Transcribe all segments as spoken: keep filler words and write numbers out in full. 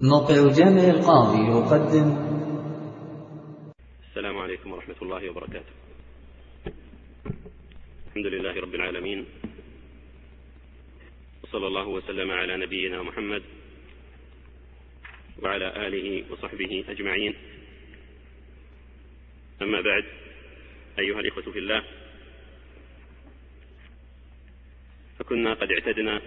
موقع جامع القاضي يقدم. السلام عليكم ورحمة الله وبركاته. الحمد لله رب العالمين، وصلى الله وسلم على نبينا محمد وعلى آله وصحبه أجمعين. أما بعد، أيها الإخوة في الله، فكنا قد اعتدنا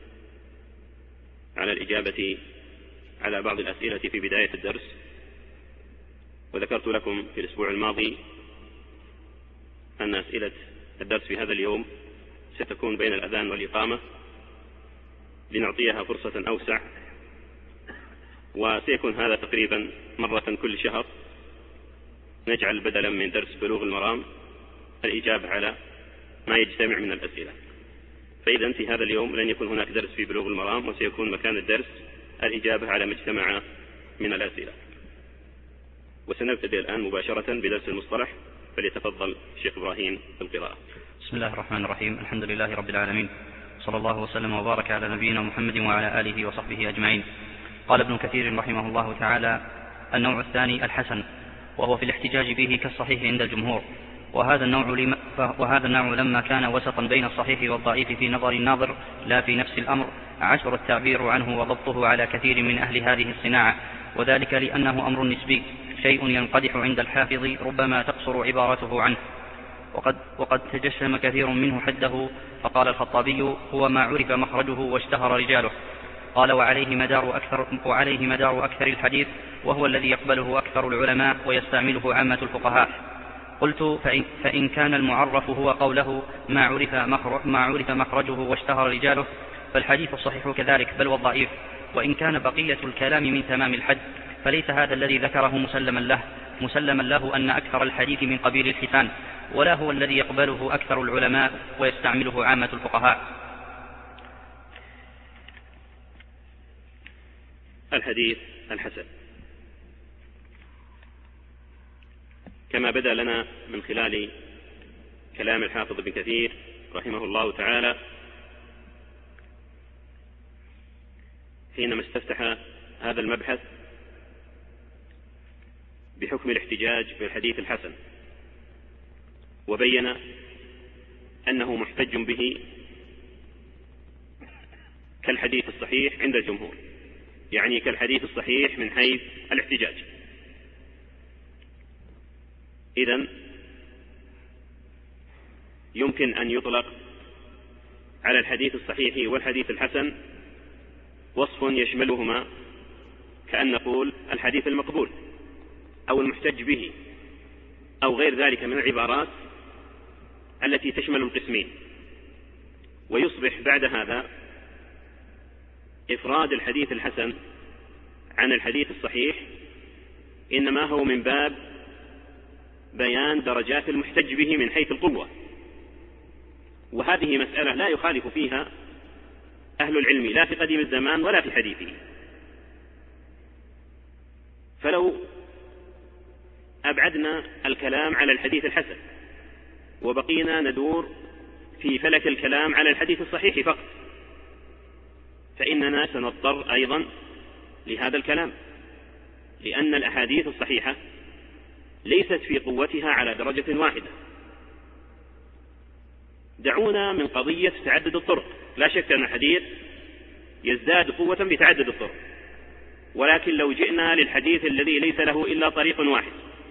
على الإجابة على بعض الأسئلة في بداية الدرس، وذكرت لكم في الأسبوع الماضي أن أسئلة الدرس في هذا اليوم ستكون بين الأذان والإقامة لنعطيها فرصة أوسع، وسيكون هذا تقريبا مرة كل شهر. نجعل بدلا من درس بلوغ المرام الإجابة على ما يجتمع من الأسئلة. فإذا في هذا اليوم لن يكون هناك درس في بلوغ المرام، وسيكون مكان الدرس الإجابة على ما اجتمع من الأسئلة. وسنبتدئ الآن مباشرة بدرس المصطلح، فليتفضل الشيخ إبراهيم بالقراءة. بسم الله الرحمن الرحيم. الحمد لله رب العالمين، صلى الله وسلم وبارك على نبينا محمد وعلى آله وصحبه أجمعين. قال ابن كثير رحمه الله تعالى: النوع الثاني الحسن، وهو في الاحتجاج به كالصحيح عند الجمهور. وهذا النوع, لما وهذا النوع لما كان وسطا بين الصحيح والضعيف في نظر الناظر لا في نفس الأمر، عسر التعبير عنه وضبطه على كثير من أهل هذه الصناعة، وذلك لأنه أمر نسبي، شيء ينقدح عند الحافظ ربما تقصر عبارته عنه. وقد, وقد تجشم كثير منه حده، فقال الخطابي: هو ما عرف مخرجه واشتهر رجاله. قال: وعليه مدار أكثر, وعليه مدار أكثر الحديث، وهو الذي يقبله أكثر العلماء ويستعمله عامة الفقهاء. قلت: فإن, فإن كان المعرف هو قوله ما عرف, ما عرف مخرجه واشتهر رجاله، فالحديث الصحيح كذلك، بل والضعيف. وإن كان بقية الكلام من تمام الحد، فليس هذا الذي ذكره مسلما له مسلما له أن أكثر الحديث من قبيل الحسان، ولا هو الذي يقبله أكثر العلماء ويستعمله عامة الفقهاء. الحديث الحسن كما بدأ لنا من خلال كلام الحافظ ابن كثير رحمه الله تعالى حينما استفتح هذا المبحث بحكم الاحتجاج بالحديث الحسن، وبين أنه محتج به كالحديث الصحيح عند الجمهور، يعني كالحديث الصحيح من حيث الاحتجاج. إذن يمكن أن يطلق على الحديث الصحيح والحديث الحسن وصف يشملهما، كأن نقول الحديث المقبول أو المحتج به أو غير ذلك من العبارات التي تشمل القسمين. ويصبح بعد هذا إفراد الحديث الحسن عن الحديث الصحيح إنما هو من باب بيان درجات المحتج به من حيث القوة، وهذه مسألة لا يخالف فيها أهل العلم لا في قديم الزمان ولا في حديثه. فلو أبعدنا الكلام على الحديث الحسن وبقينا ندور في فلك الكلام على الحديث الصحيح فقط، فإننا سنضطر أيضا لهذا الكلام، لأن الأحاديث الصحيحة ليست في قوتها على درجة واحدة. دعونا من قضية تعدد الطرق، لا شك أن الحديث يزداد قوة بتعدد الطرق، ولكن لو جئنا للحديث الذي ليس له إلا طريق واحد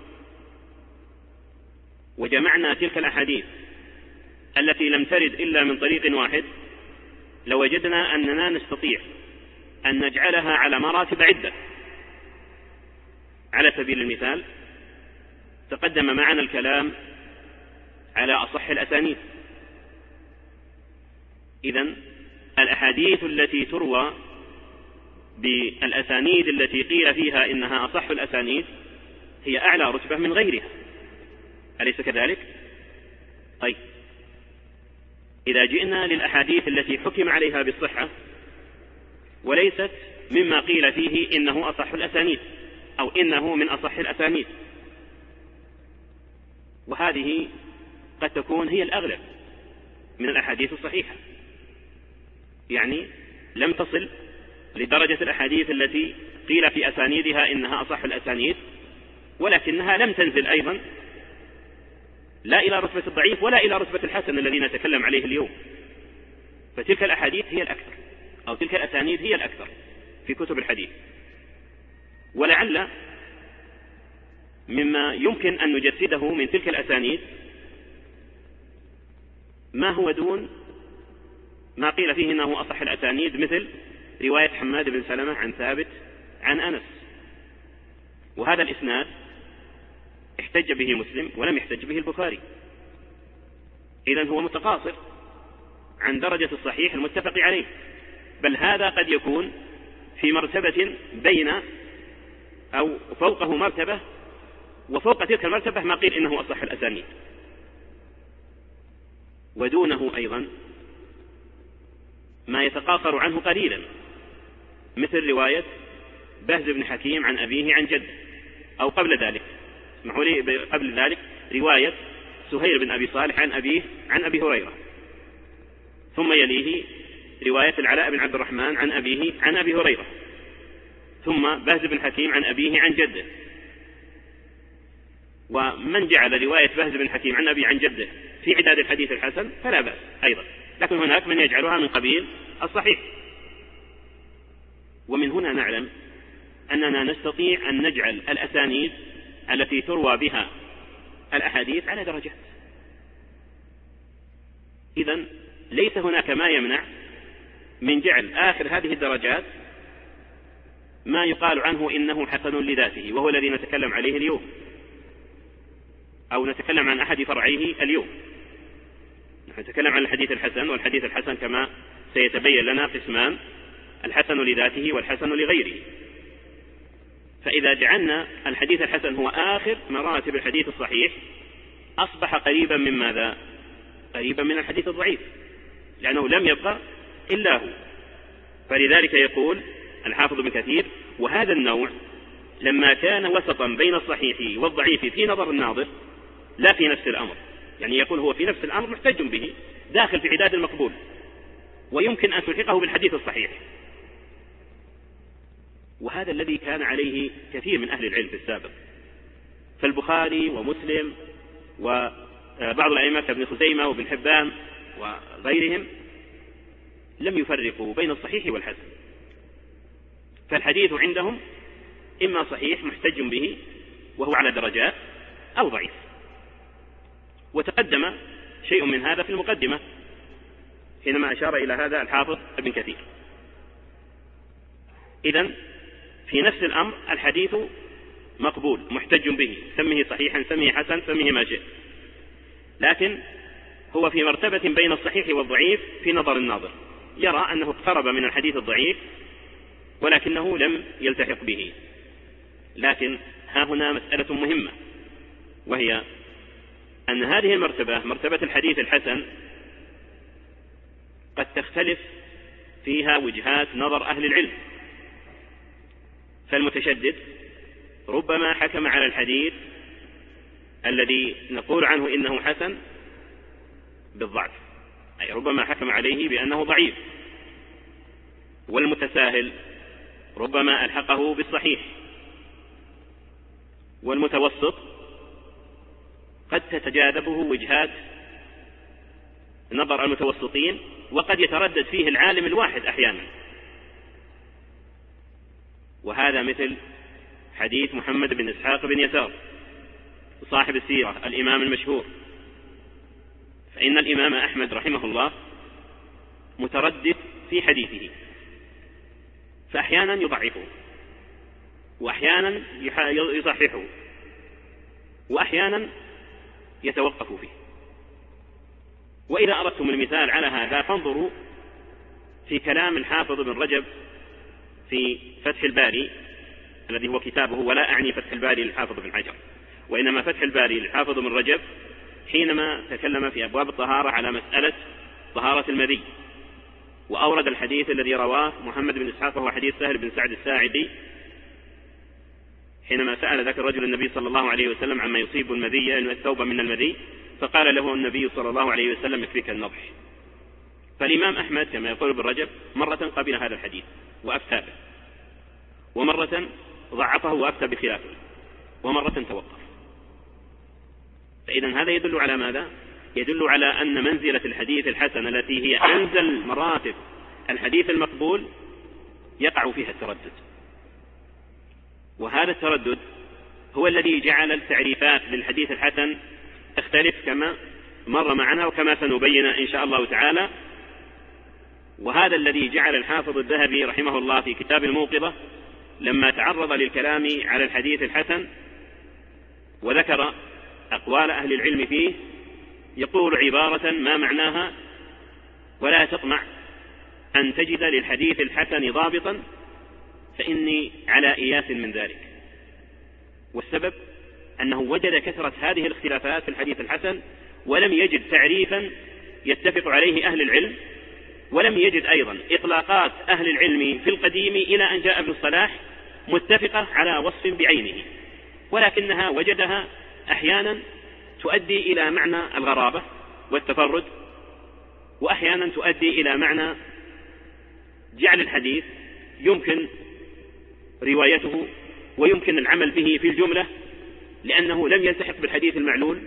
وجمعنا تلك الأحاديث التي لم ترد إلا من طريق واحد، لوجدنا أننا نستطيع أن نجعلها على مراتب عدة. على سبيل المثال، تقدم معنا الكلام على أصح الأسانيد. إذن الأحاديث التي تروى بالأسانيد التي قيل فيها إنها أصح الأسانيد هي أعلى رتبة من غيرها، أليس كذلك؟ طيب، إذا جئنا للأحاديث التي حكم عليها بالصحة وليست مما قيل فيه إنه أصح الأسانيد أو إنه من أصح الأسانيد، وهذه قد تكون هي الأغلب من الأحاديث الصحيحة، يعني لم تصل لدرجة الأحاديث التي قيل في أسانيدها إنها أصح الأسانيد، ولكنها لم تنزل أيضا لا إلى رتبة الضعيف ولا إلى رتبة الحسن الذي نتكلم عليه اليوم. فتلك الأحاديث هي الأكثر، أو تلك الأسانيد هي الأكثر في كتب الحديث. ولعل مما يمكن أن نجسده من تلك الأسانيد ما هو دون ما قيل فيه إنه أصح الأسانيد، مثل رواية حماد بن سلمة عن ثابت عن أنس، وهذا الإسناد احتج به مسلم ولم يحتج به البخاري، إذن هو متقاصر عن درجة الصحيح المتفق عليه، بل هذا قد يكون في مرتبة بين أو فوقه مرتبة، وفوق تلك المرتبة ما قيل إنه أصح الأسانيد. ودونه أيضا ما يتقاصر عنه قليلا، مثل رواية بهز بن حكيم عن أبيه عن جده، أو قبل ذلك اسمحوا لي قبل ذلك رواية سهيل بن أبي صالح عن أبيه عن أبي هريرة، ثم يليه رواية العلاء بن عبد الرحمن عن أبيه عن أبي هريرة، ثم بهز بن حكيم عن أبيه عن جده. ومن جعل رواية بهز بن حكيم عن أبيه عن جده في عداد الحديث الحسن فلا بأس أيضا، لكن هناك من يجعلها من قبيل الصحيح. ومن هنا نعلم أننا نستطيع أن نجعل الأسانيد التي تروى بها الأحاديث على درجات. إذن ليس هناك ما يمنع من جعل آخر هذه الدرجات ما يقال عنه إنه حسن لذاته، وهو الذي نتكلم عليه اليوم، أو نتكلم عن أحد فرعيه اليوم. نتكلم عن الحديث الحسن، والحديث الحسن كما سيتبين لنا قسمان: الحسن لذاته والحسن لغيره. فإذا جعلنا الحديث الحسن هو آخر مراتب الحديث الصحيح أصبح قريبا من ماذا؟ قريبا من الحديث الضعيف، لأنه لم يبقى إلا هو. فلذلك يقول الحافظ ابن كثير: وهذا النوع لما كان وسطا بين الصحيح والضعيف في نظر الناظر لا في نفس الأمر، يعني يقول هو في نفس الأمر محتج به داخل في عداد المقبول، ويمكن أن تلحقه بالحديث الصحيح. وهذا الذي كان عليه كثير من أهل العلم في السابق، فالبخاري ومسلم وبعض الأئمة كابن خزيمة وابن حبان وغيرهم لم يفرقوا بين الصحيح والحسن، فالحديث عندهم إما صحيح محتج به وهو على درجات، أو ضعيف. وتقدم شيء من هذا في المقدمة حينما أشار إلى هذا الحافظ ابن كثير. إذن في نفس الأمر الحديث مقبول محتج به، سمه صحيحا سمه حسن سمه ما شئت، لكن هو في مرتبة بين الصحيح والضعيف في نظر الناظر، يرى أنه اقترب من الحديث الضعيف ولكنه لم يلتحق به. لكن ها هنا مسألة مهمة، وهي أن هذه المرتبة مرتبة الحديث الحسن قد تختلف فيها وجهات نظر أهل العلم. فالمتشدد ربما حكم على الحديث الذي نقول عنه إنه حسن بالضعف، أي ربما حكم عليه بأنه ضعيف. والمتساهل ربما ألحقه بالصحيح. والمتوسط قد تتجاذبه وجهات نظر المتوسطين، وقد يتردد فيه العالم الواحد أحيانا، وهذا مثل حديث محمد بن إسحاق بن يسار صاحب السيرة الإمام المشهور. فإن الإمام أحمد رحمه الله متردد في حديثه، فأحيانا يضعفه، وأحيانا يصححه، وأحيانا يتوقف فيه. وإذا أردتم المثال على هذا فانظروا في كلام الحافظ بن رجب في فتح الباري الذي هو كتابه، ولا أعني فتح الباري للحافظ بن حجر، وإنما فتح الباري للحافظ بن رجب، حينما تكلم في أبواب الطهارة على مسألة طهارة المذي، وأورد الحديث الذي رواه محمد بن إسحاق وهو حديث سهل بن سعد الساعدي، حينما سأل ذاك الرجل النبي صلى الله عليه وسلم عما يصيب المذي التوبة من المذي، فقال له النبي صلى الله عليه وسلم: يكفيك النضح. فالإمام أحمد كما يقول ابن رجب مرة قبل هذا الحديث وأفتى به، ومرة ضعفه وأفتى بخلافه، ومرة توقف. فإذا هذا يدل على ماذا؟ يدل على أن منزلة الحديث الحسن التي هي أنزل مراتب الحديث المقبول يقع فيها التردد، وهذا التردد هو الذي جعل التعريفات للحديث الحسن تختلف كما مر معنا وكما سنبين إن شاء الله تعالى. وهذا الذي جعل الحافظ الذهبي رحمه الله في كتاب الموقظة لما تعرض للكلام على الحديث الحسن وذكر أقوال أهل العلم فيه يقول عبارة ما معناها: ولا تطمع أن تجد للحديث الحسن ضابطا فإني على إياس من ذلك. والسبب أنه وجد كثرة هذه الاختلافات في الحديث الحسن ولم يجد تعريفا يتفق عليه أهل العلم، ولم يجد أيضا إطلاقات أهل العلم في القديم إلى أن جاء ابن الصلاح متفقة على وصف بعينه، ولكنها وجدها أحيانا تؤدي إلى معنى الغرابة والتفرد، وأحيانا تؤدي إلى معنى جعل الحديث يمكن روايته ويمكن العمل به في الجملة لأنه لم يلتحق بالحديث المعلول.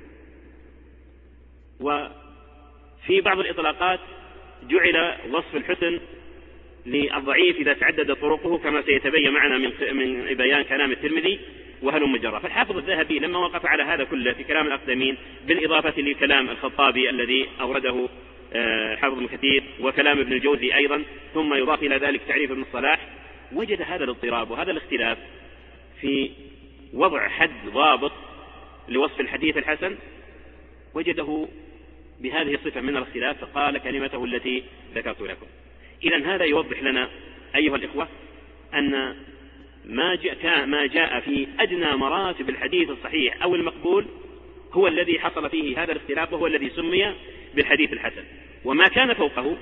وفي بعض الإطلاقات جعل وصف الحسن للضعيف إذا تعدد طرقه كما سيتبين معنا من من بيان كلام الترمذي وهلم جرى. فالحافظ الذهبي لما وقف على هذا كله في كلام الأقدمين بالإضافة لكلام الخطابي الذي أورده حافظ ابن كثير وكلام ابن الجوزي أيضا، ثم يضاف إلى ذلك تعريف ابن الصلاح، وجد هذا الاضطراب وهذا الاختلاف في وضع حد ضابط لوصف الحديث الحسن، وجده بهذه الصفة من الاختلاف فقال كلمته التي ذكرت لكم. إذن هذا يوضح لنا أيها الإخوة أن ما جاء, ما جاء في أدنى مراتب الحديث الصحيح أو المقبول هو الذي حصل فيه هذا الاختلاف، وهو الذي سمي بالحديث الحسن. وما كان فوقه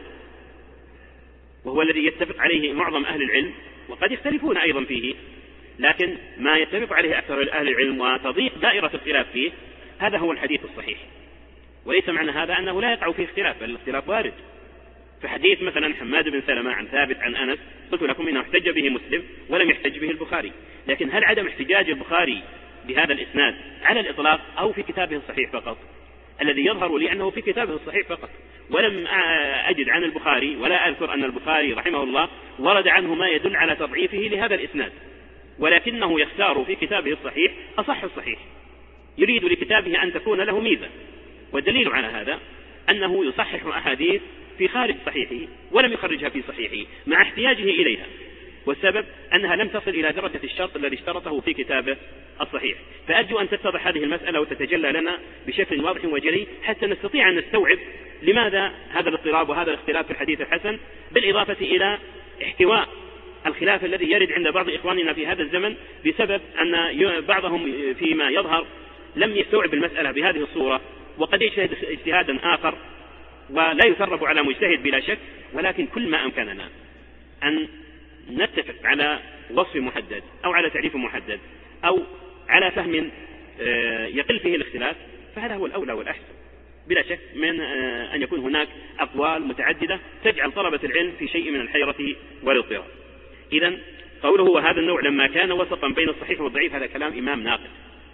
وهو الذي يتفق عليه معظم أهل العلم، وقد يختلفون أيضا فيه، لكن ما يتفق عليه أكثر أهل العلم وتضيق دائرة الخلاف فيه هذا هو الحديث الصحيح. وليس معنى هذا أنه لا يقع فيه اختلاف، بل الاختلاف وارد. في حديث مثلا حماد بن سلمة عن ثابت عن أنس قلت لكم إنه احتج به مسلم ولم يحتج به البخاري، لكن هل عدم احتجاج البخاري بهذا الإسناد على الإطلاق أو في كتابه الصحيح فقط؟ الذي يظهر لي أنه في كتابه الصحيح فقط، ولم أجد عن البخاري ولا أذكر أن البخاري رحمه الله ورد عنه ما يدل على تضعيفه لهذا الإسناد، ولكنه يختار في كتابه الصحيح أصح الصحيح، يريد لكتابه أن تكون له ميزة. والدليل على هذا أنه يصحح أحاديث في خارج صحيحه ولم يخرجها في صحيحه مع احتياجه إليها، والسبب أنها لم تصل إلى درجة الشرط الذي اشترطه في كتابه الصحيح. فأرجو أن تتضح هذه المسألة وتتجلى لنا بشكل واضح وجلي حتى نستطيع أن نستوعب لماذا هذا الاضطراب وهذا الاختلاف في الحديث الحسن، بالإضافة إلى احتواء الخلاف الذي يرد عند بعض إخواننا في هذا الزمن بسبب أن بعضهم فيما يظهر لم يستوعب المسألة بهذه الصورة، وقد يجتهد اجتهادا آخر ولا يثرب على مجتهد بلا شك. ولكن كل ما أمكننا أن نتفق على وصف محدد أو على تعريف محدد أو على فهم يقل فيه الاختلاف فهذا هو الأولى والأحسن بلا شك من أن يكون هناك أقوال متعددة تجعل طلبة العلم في شيء من الحيرة والاضطراب. إذن قوله وهذا النوع لما كان وسطا بين الصحيح والضعيف هذا كلام إمام ناقد،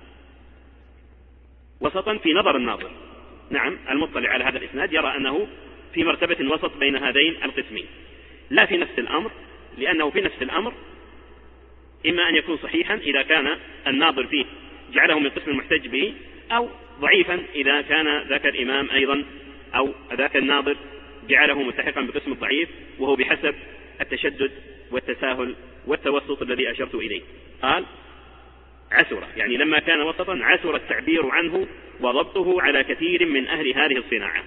وسطا في نظر الناظر. نعم، المطلع على هذا الإسناد يرى أنه في مرتبة وسط بين هذين القسمين، لا في نفس الأمر، لأنه في نفس الأمر إما أن يكون صحيحا إذا كان الناظر فيه جعله من قسم المحتج به، أو ضعيفا إذا كان ذاك الإمام أيضا أو ذاك الناظر جعله ملتحقا بقسم الضعيف، وهو بحسب التشدد والتساهل والتوسط الذي أشرت إليه. قال عسر، يعني لما كان وسطا عسر التعبير عنه وضبطه على كثير من أهل هذه الصناعة.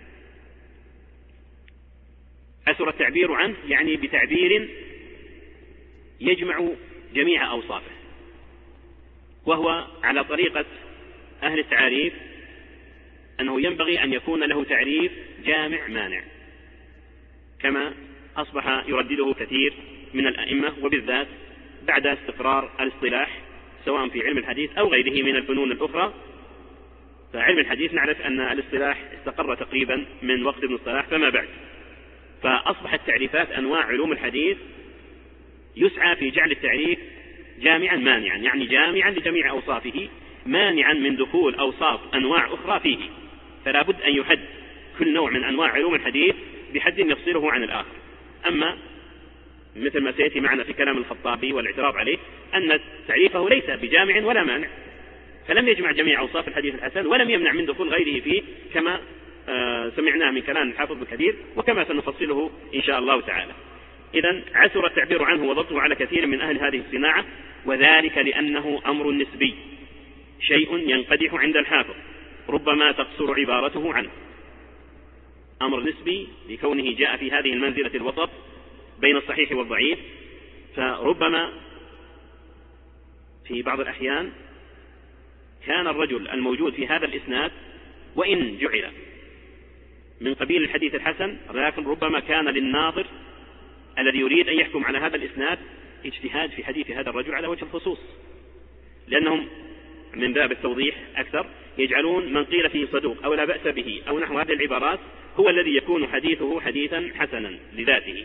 عسر التعبير عنه يعني بتعبير يجمع جميع أوصافه، وهو على طريقة أهل التعاريف أنه ينبغي أن يكون له تعريف جامع مانع، كما أصبح يردده كثير من الأئمة، وبالذات بعد استقرار الاصطلاح سواء في علم الحديث أو غيره من الفنون الأخرى، فعلم الحديث نعرف أن الاصطلاح استقر تقريبا من وقت ابن الصلاح فما بعد، فأصبحت تعريفات أنواع علوم الحديث يسعى في جعل التعريف جامعا مانعا، يعني جامعا لجميع أوصافه مانعا من دخول أوصاف أنواع أخرى فيه، فلا بد أن يحد كل نوع من أنواع علوم الحديث بحد يفصله عن الآخر. أما مثل ما سيأتي معنا في كلام الخطابي والاعتراض عليه أن تعريفه ليس بجامع ولا مانع، فلم يجمع جميع أوصاف الحديث الحسن ولم يمنع من دخول غيره فيه كما آه سمعناه من كلام الحافظ بن كثير وكما سنفصله إن شاء الله تعالى. إذن عسر التعبير عنه وضبطه على كثير من أهل هذه الصناعة، وذلك لأنه أمر نسبي، شيء ينقدح عند الحافظ ربما تقصر عبارته عنه. أمر نسبي لكونه جاء في هذه المنزلة الوسط بين الصحيح والضعيف، فربما في بعض الأحيان كان الرجل الموجود في هذا الإسناد وإن جعل من قبيل الحديث الحسن، لكن ربما كان للناظر الذي يريد أن يحكم على هذا الإسناد اجتهاد في حديث هذا الرجل على وجه الخصوص، لأنهم من باب التوضيح أكثر يجعلون من قيل فيه صدوق أو لا بأس به أو نحو هذه العبارات هو الذي يكون حديثه حديثا حسنا لذاته،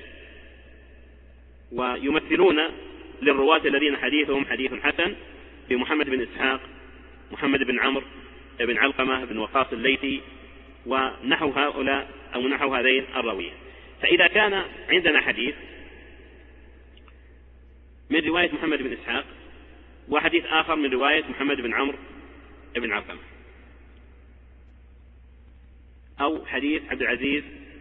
ويمثلون للرواة الذين حديثهم حديث حسن بمحمد بن إسحاق، محمد بن عمرو بن علقمة بن وقاص الليثي ونحو هؤلاء أو نحو هذين الراويين. فإذا كان عندنا حديث من رواية محمد بن إسحاق وحديث آخر من رواية محمد بن عمرو بن علقمة، أو حديث عبد العزيز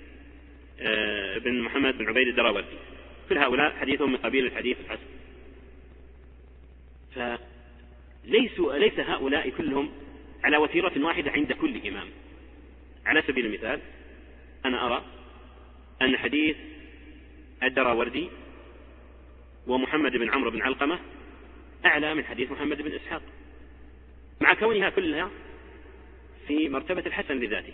بن محمد بن عبيد الدراوردي، كل هؤلاء حديثهم من قبيل الحديث الحسن، فليسوا ليس هؤلاء كلهم على وتيرة واحدة عند كل إمام. على سبيل المثال أنا أرى أن حديث الدراوردي ومحمد بن عمرو بن علقمة أعلى من حديث محمد بن إسحاق، مع كونها كلها في مرتبة الحسن لذاته،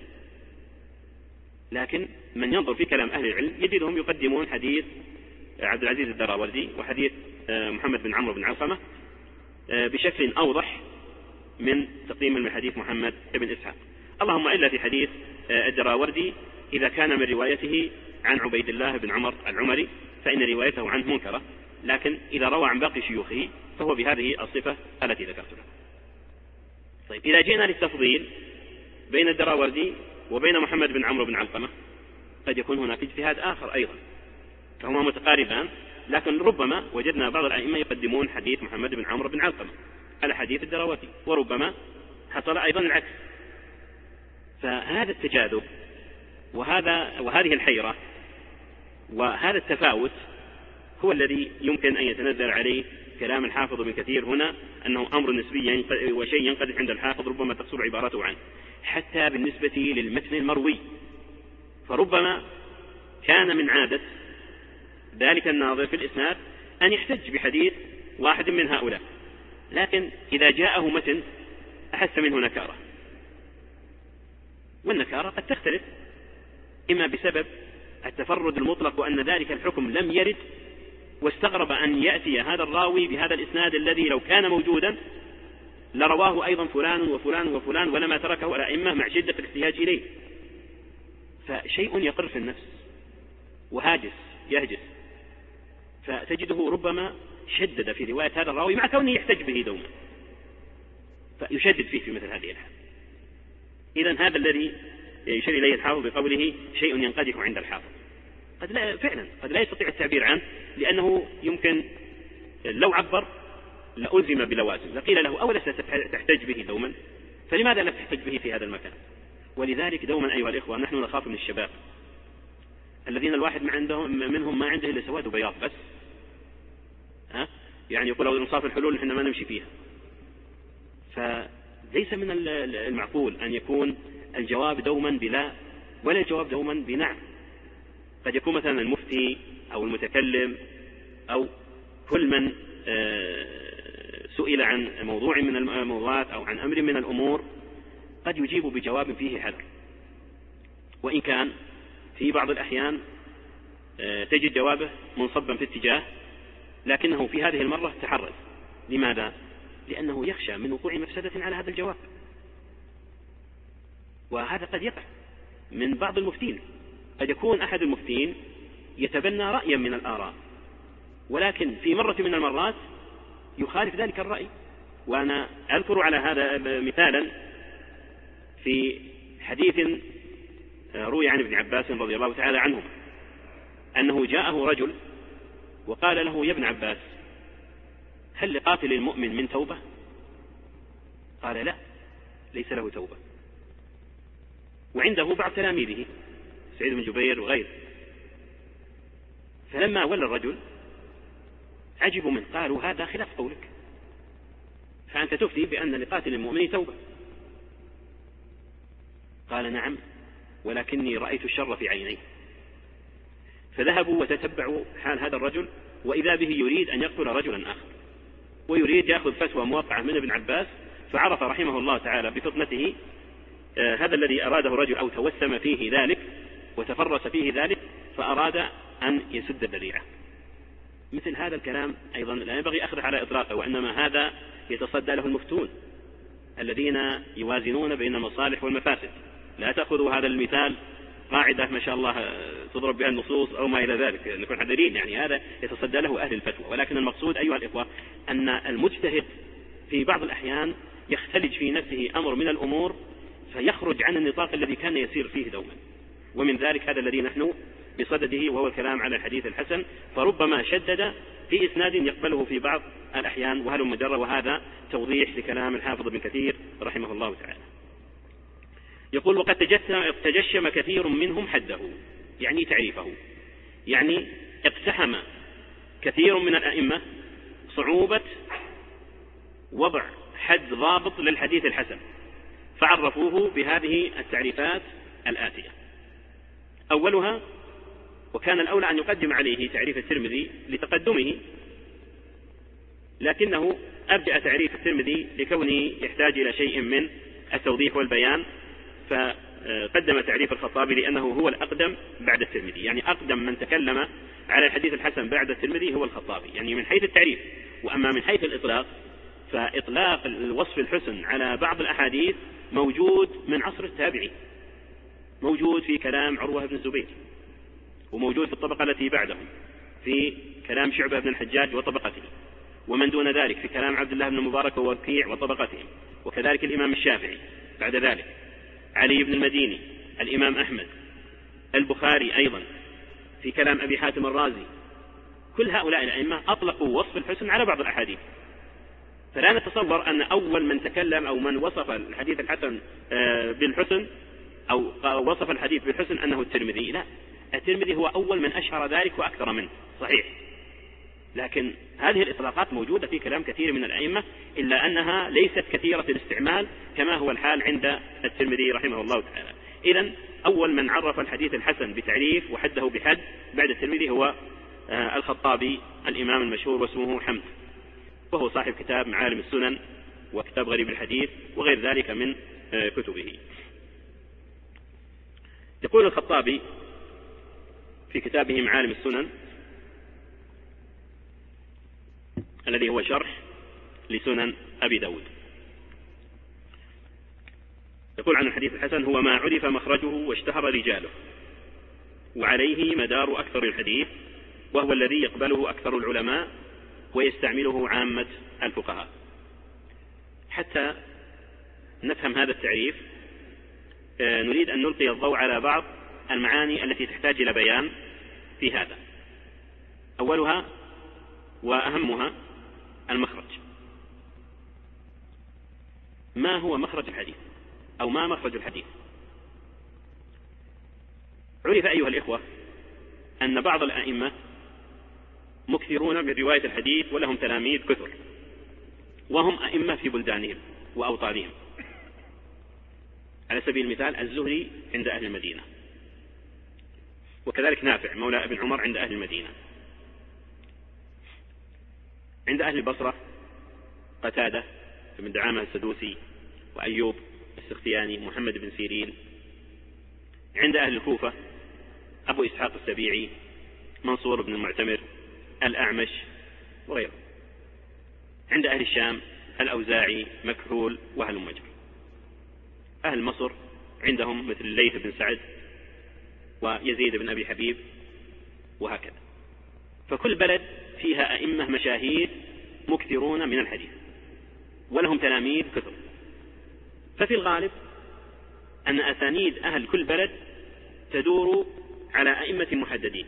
لكن من ينظر في كلام أهل العلم يجدهم يقدمون حديث عبد العزيز الدراوردي وحديث محمد بن عمرو بن علقمة بشكل أوضح من تقديم من حديث محمد بن إسحاق، اللهم إلا في حديث الدراوردي إذا كان من روايته عن عبيد الله بن عمر العمري فإن روايته عنه منكرة، لكن إذا روى عن باقي شيوخه فهو بهذه الصفة التي ذكرتها. طيب إذا جئنا للتفضيل بين الدراوردي وبين محمد بن عمرو بن علقمة قد يكون هناك اجتهاد آخر أيضا، فهما متقاربان، لكن ربما وجدنا بعض الأئمة يقدمون حديث محمد بن عمرو بن علقمة على حديث الدراوردي، وربما حصل أيضا العكس. فهذا التجاذب وهذا وهذه الحيرة وهذا التفاوت هو الذي يمكن أن يتنزل عليه كلام الحافظ ابن كثير هنا أنه أمر نسبي وشيء ينقدح عند الحافظ ربما تقصر عبارته عنه، حتى بالنسبة للمتن المروي، فربما كان من عادة ذلك الناظر في الإسناد أن يحتج بحديث واحد من هؤلاء، لكن إذا جاءه متن أحس منه نكارة، والنكارة قد تختلف إما بسبب التفرد المطلق وأن ذلك الحكم لم يرد، واستغرب أن يأتي هذا الراوي بهذا الإسناد الذي لو كان موجودا لرواه أيضا فلان وفلان وفلان ولما تركه الأئمة مع شدة الاحتياج إليه، فشيء يقر في النفس وهاجس يهجس، فتجده ربما شدد في رواية هذا الراوي مع كونه يحتج به دوما، فيشدد فيه في مثل هذه الحال. إذن هذا الذي يشير إليه الحافظ بقوله شيء ينقدح عند الحافظ، قد لا فعلا قد لا يستطيع التعبير عنه، لأنه يمكن لو عبر لألزم بلوازم، لقيل له أولست تحتج به دوما، فلماذا لا تحتج به في هذا المكان؟ ولذلك دوما أيها الإخوة نحن نخاف من الشباب الذين الواحد ما عندهم منهم ما عنده إلا سواد وبياض بس، ها؟ يعني يقول لو نصاف الحلول نحن ما نمشي فيها. فليس من المعقول أن يكون الجواب دوما بلا ولا الجواب دوما بنعم. قد يكون مثلا المفتي أو المتكلم أو كل من سئل عن موضوع من الموضوعات أو عن أمر من الأمور قد يجيب بجواب فيه حذر، وإن كان في بعض الأحيان تجد جوابه منصبا في اتجاه، لكنه في هذه المرة تحرز. لماذا؟ لأنه يخشى من وقوع مفسدة على هذا الجواب، وهذا قد يقع من بعض المفتين، قد يكون أحد المفتين يتبنى رأيا من الآراء، ولكن في مرة من المرات يخالف ذلك الرأي. وأنا أذكر على هذا مثالا في حديث روي عن ابن عباس رضي الله تعالى عنه أنه جاءه رجل وقال له: يا ابن عباس، هل لقاتل المؤمن من توبة؟ قال: لا، ليس له توبة. وعنده بعض تلاميذه سعيد بن جبير وغيره. فلما ولى الرجل عجبوا منه، قالوا: هذا خلاف قولك، فأنت تفتي بأن لقاتل المؤمن توبة. قال: نعم، ولكني رأيت الشر في عينيه. فذهبوا وتتبعوا حال هذا الرجل، وإذا به يريد أن يقتل رجلا آخر، ويريد يأخذ فتوى موقعة من ابن عباس. فعرف رحمه الله تعالى بفطنته آه هذا الذي أراده الرجل أو توسم فيه ذلك وتفرس فيه ذلك، فأراد أن يسد الذريعة. مثل هذا الكلام أيضا لا ينبغي أخذه على إطلاقه، وإنما هذا يتصدى له المفتون الذين يوازنون بين المصالح والمفاسد. لا تأخذوا هذا المثال قاعدة ما شاء الله تضرب بها النصوص أو ما إلى ذلك، نكون حذرين، يعني هذا يتصدى له أهل الفتوى. ولكن المقصود أيها الإخوة أن المجتهد في بعض الأحيان يختلج في نفسه أمر من الأمور فيخرج عن النطاق الذي كان يسير فيه دوما، ومن ذلك هذا الذي نحن بصدده، وهو الكلام على الحديث الحسن. فربما شدد في إسناد يقبله في بعض الأحيان وهل مجرى، وهذا توضيح لكلام الحافظ ابن كثير رحمه الله تعالى. يقول: وقد تجشم كثير منهم حده، يعني تعريفه، يعني اقتحم كثير من الأئمة صعوبة وضع حد ضابط للحديث الحسن، فعرفوه بهذه التعريفات الآتية. أولها: وكان الأولى أن يقدم عليه تعريف الترمذي لتقدمه، لكنه أبدأ تعريف الترمذي لكونه يحتاج إلى شيء من التوضيح والبيان، فقدم تعريف الخطابي لأنه هو الأقدم بعد الترمذي، يعني أقدم من تكلم على الحديث الحسن بعد الترمذي هو الخطابي، يعني من حيث التعريف. وأما من حيث الإطلاق فإطلاق الوصف الحسن على بعض الأحاديث موجود من عصر التابعي، موجود في كلام عروة بن الزبير، وموجود في الطبقة التي بعدهم في كلام شعبة بن الحجاج وطبقته، ومن دون ذلك في كلام عبد الله بن المبارك ووكيع وطبقتهم، وكذلك الإمام الشافعي بعد ذلك، علي بن المديني، الإمام أحمد، البخاري أيضا في كلام أبي حاتم الرازي. كل هؤلاء الأئمة أطلقوا وصف الحسن على بعض الأحاديث، فلا نتصور أن أول من تكلم أو من وصف الحديث الحسن بالحسن أو وصف الحديث بالحسن أنه الترمذي. لا، الترمذي هو أول من أشهر ذلك وأكثر منه، صحيح، لكن هذه الإطلاقات موجودة في كلام كثير من الأئمة، إلا أنها ليست كثيرة الاستعمال كما هو الحال عند الترمذي رحمه الله تعالى. إذن أول من عرف الحديث الحسن بتعريف وحده بحد بعد الترمذي هو الخطابي الإمام المشهور، واسمه حمد، وهو صاحب كتاب معالم السنن وكتاب غريب الحديث وغير ذلك من كتبه. يقول الخطابي في كتابه معالم السنن الذي هو شرح لسنن أبي داود، يقول عن الحديث الحسن: هو ما عرف مخرجه واشتهر رجاله، وعليه مدار أكثر الحديث، وهو الذي يقبله أكثر العلماء ويستعمله عامة الفقهاء. حتى نفهم هذا التعريف نريد أن نلقي الضوء على بعض المعاني التي تحتاج إلى بيان في هذا. أولها وأهمها المخرج. ما هو مخرج الحديث أو ما مخرج الحديث؟ عرف أيها الإخوة أن بعض الأئمة مكثرون من رواية الحديث ولهم تلاميذ كثر، وهم أئمة في بلدانهم وأوطانهم. على سبيل المثال الزهري عند أهل المدينة، وكذلك نافع مولى ابن عمر عند أهل المدينة. عند أهل البصرة قتادة بن دعامة السدوسي، وأيوب السختياني، محمد بن سيرين. عند أهل الكوفة أبو إسحاق السبيعي، منصور بن المعتمر، الأعمش وغيره. عند أهل الشام الأوزاعي، مكحول، وهل مجر. أهل مصر عندهم مثل الليث بن سعد ويزيد بن أبي حبيب وهكذا. فكل بلد فيها أئمة مشاهير مكثرون من الحديث ولهم تلاميذ كثر، ففي الغالب أن أسانيد أهل كل بلد تدور على أئمة محددين.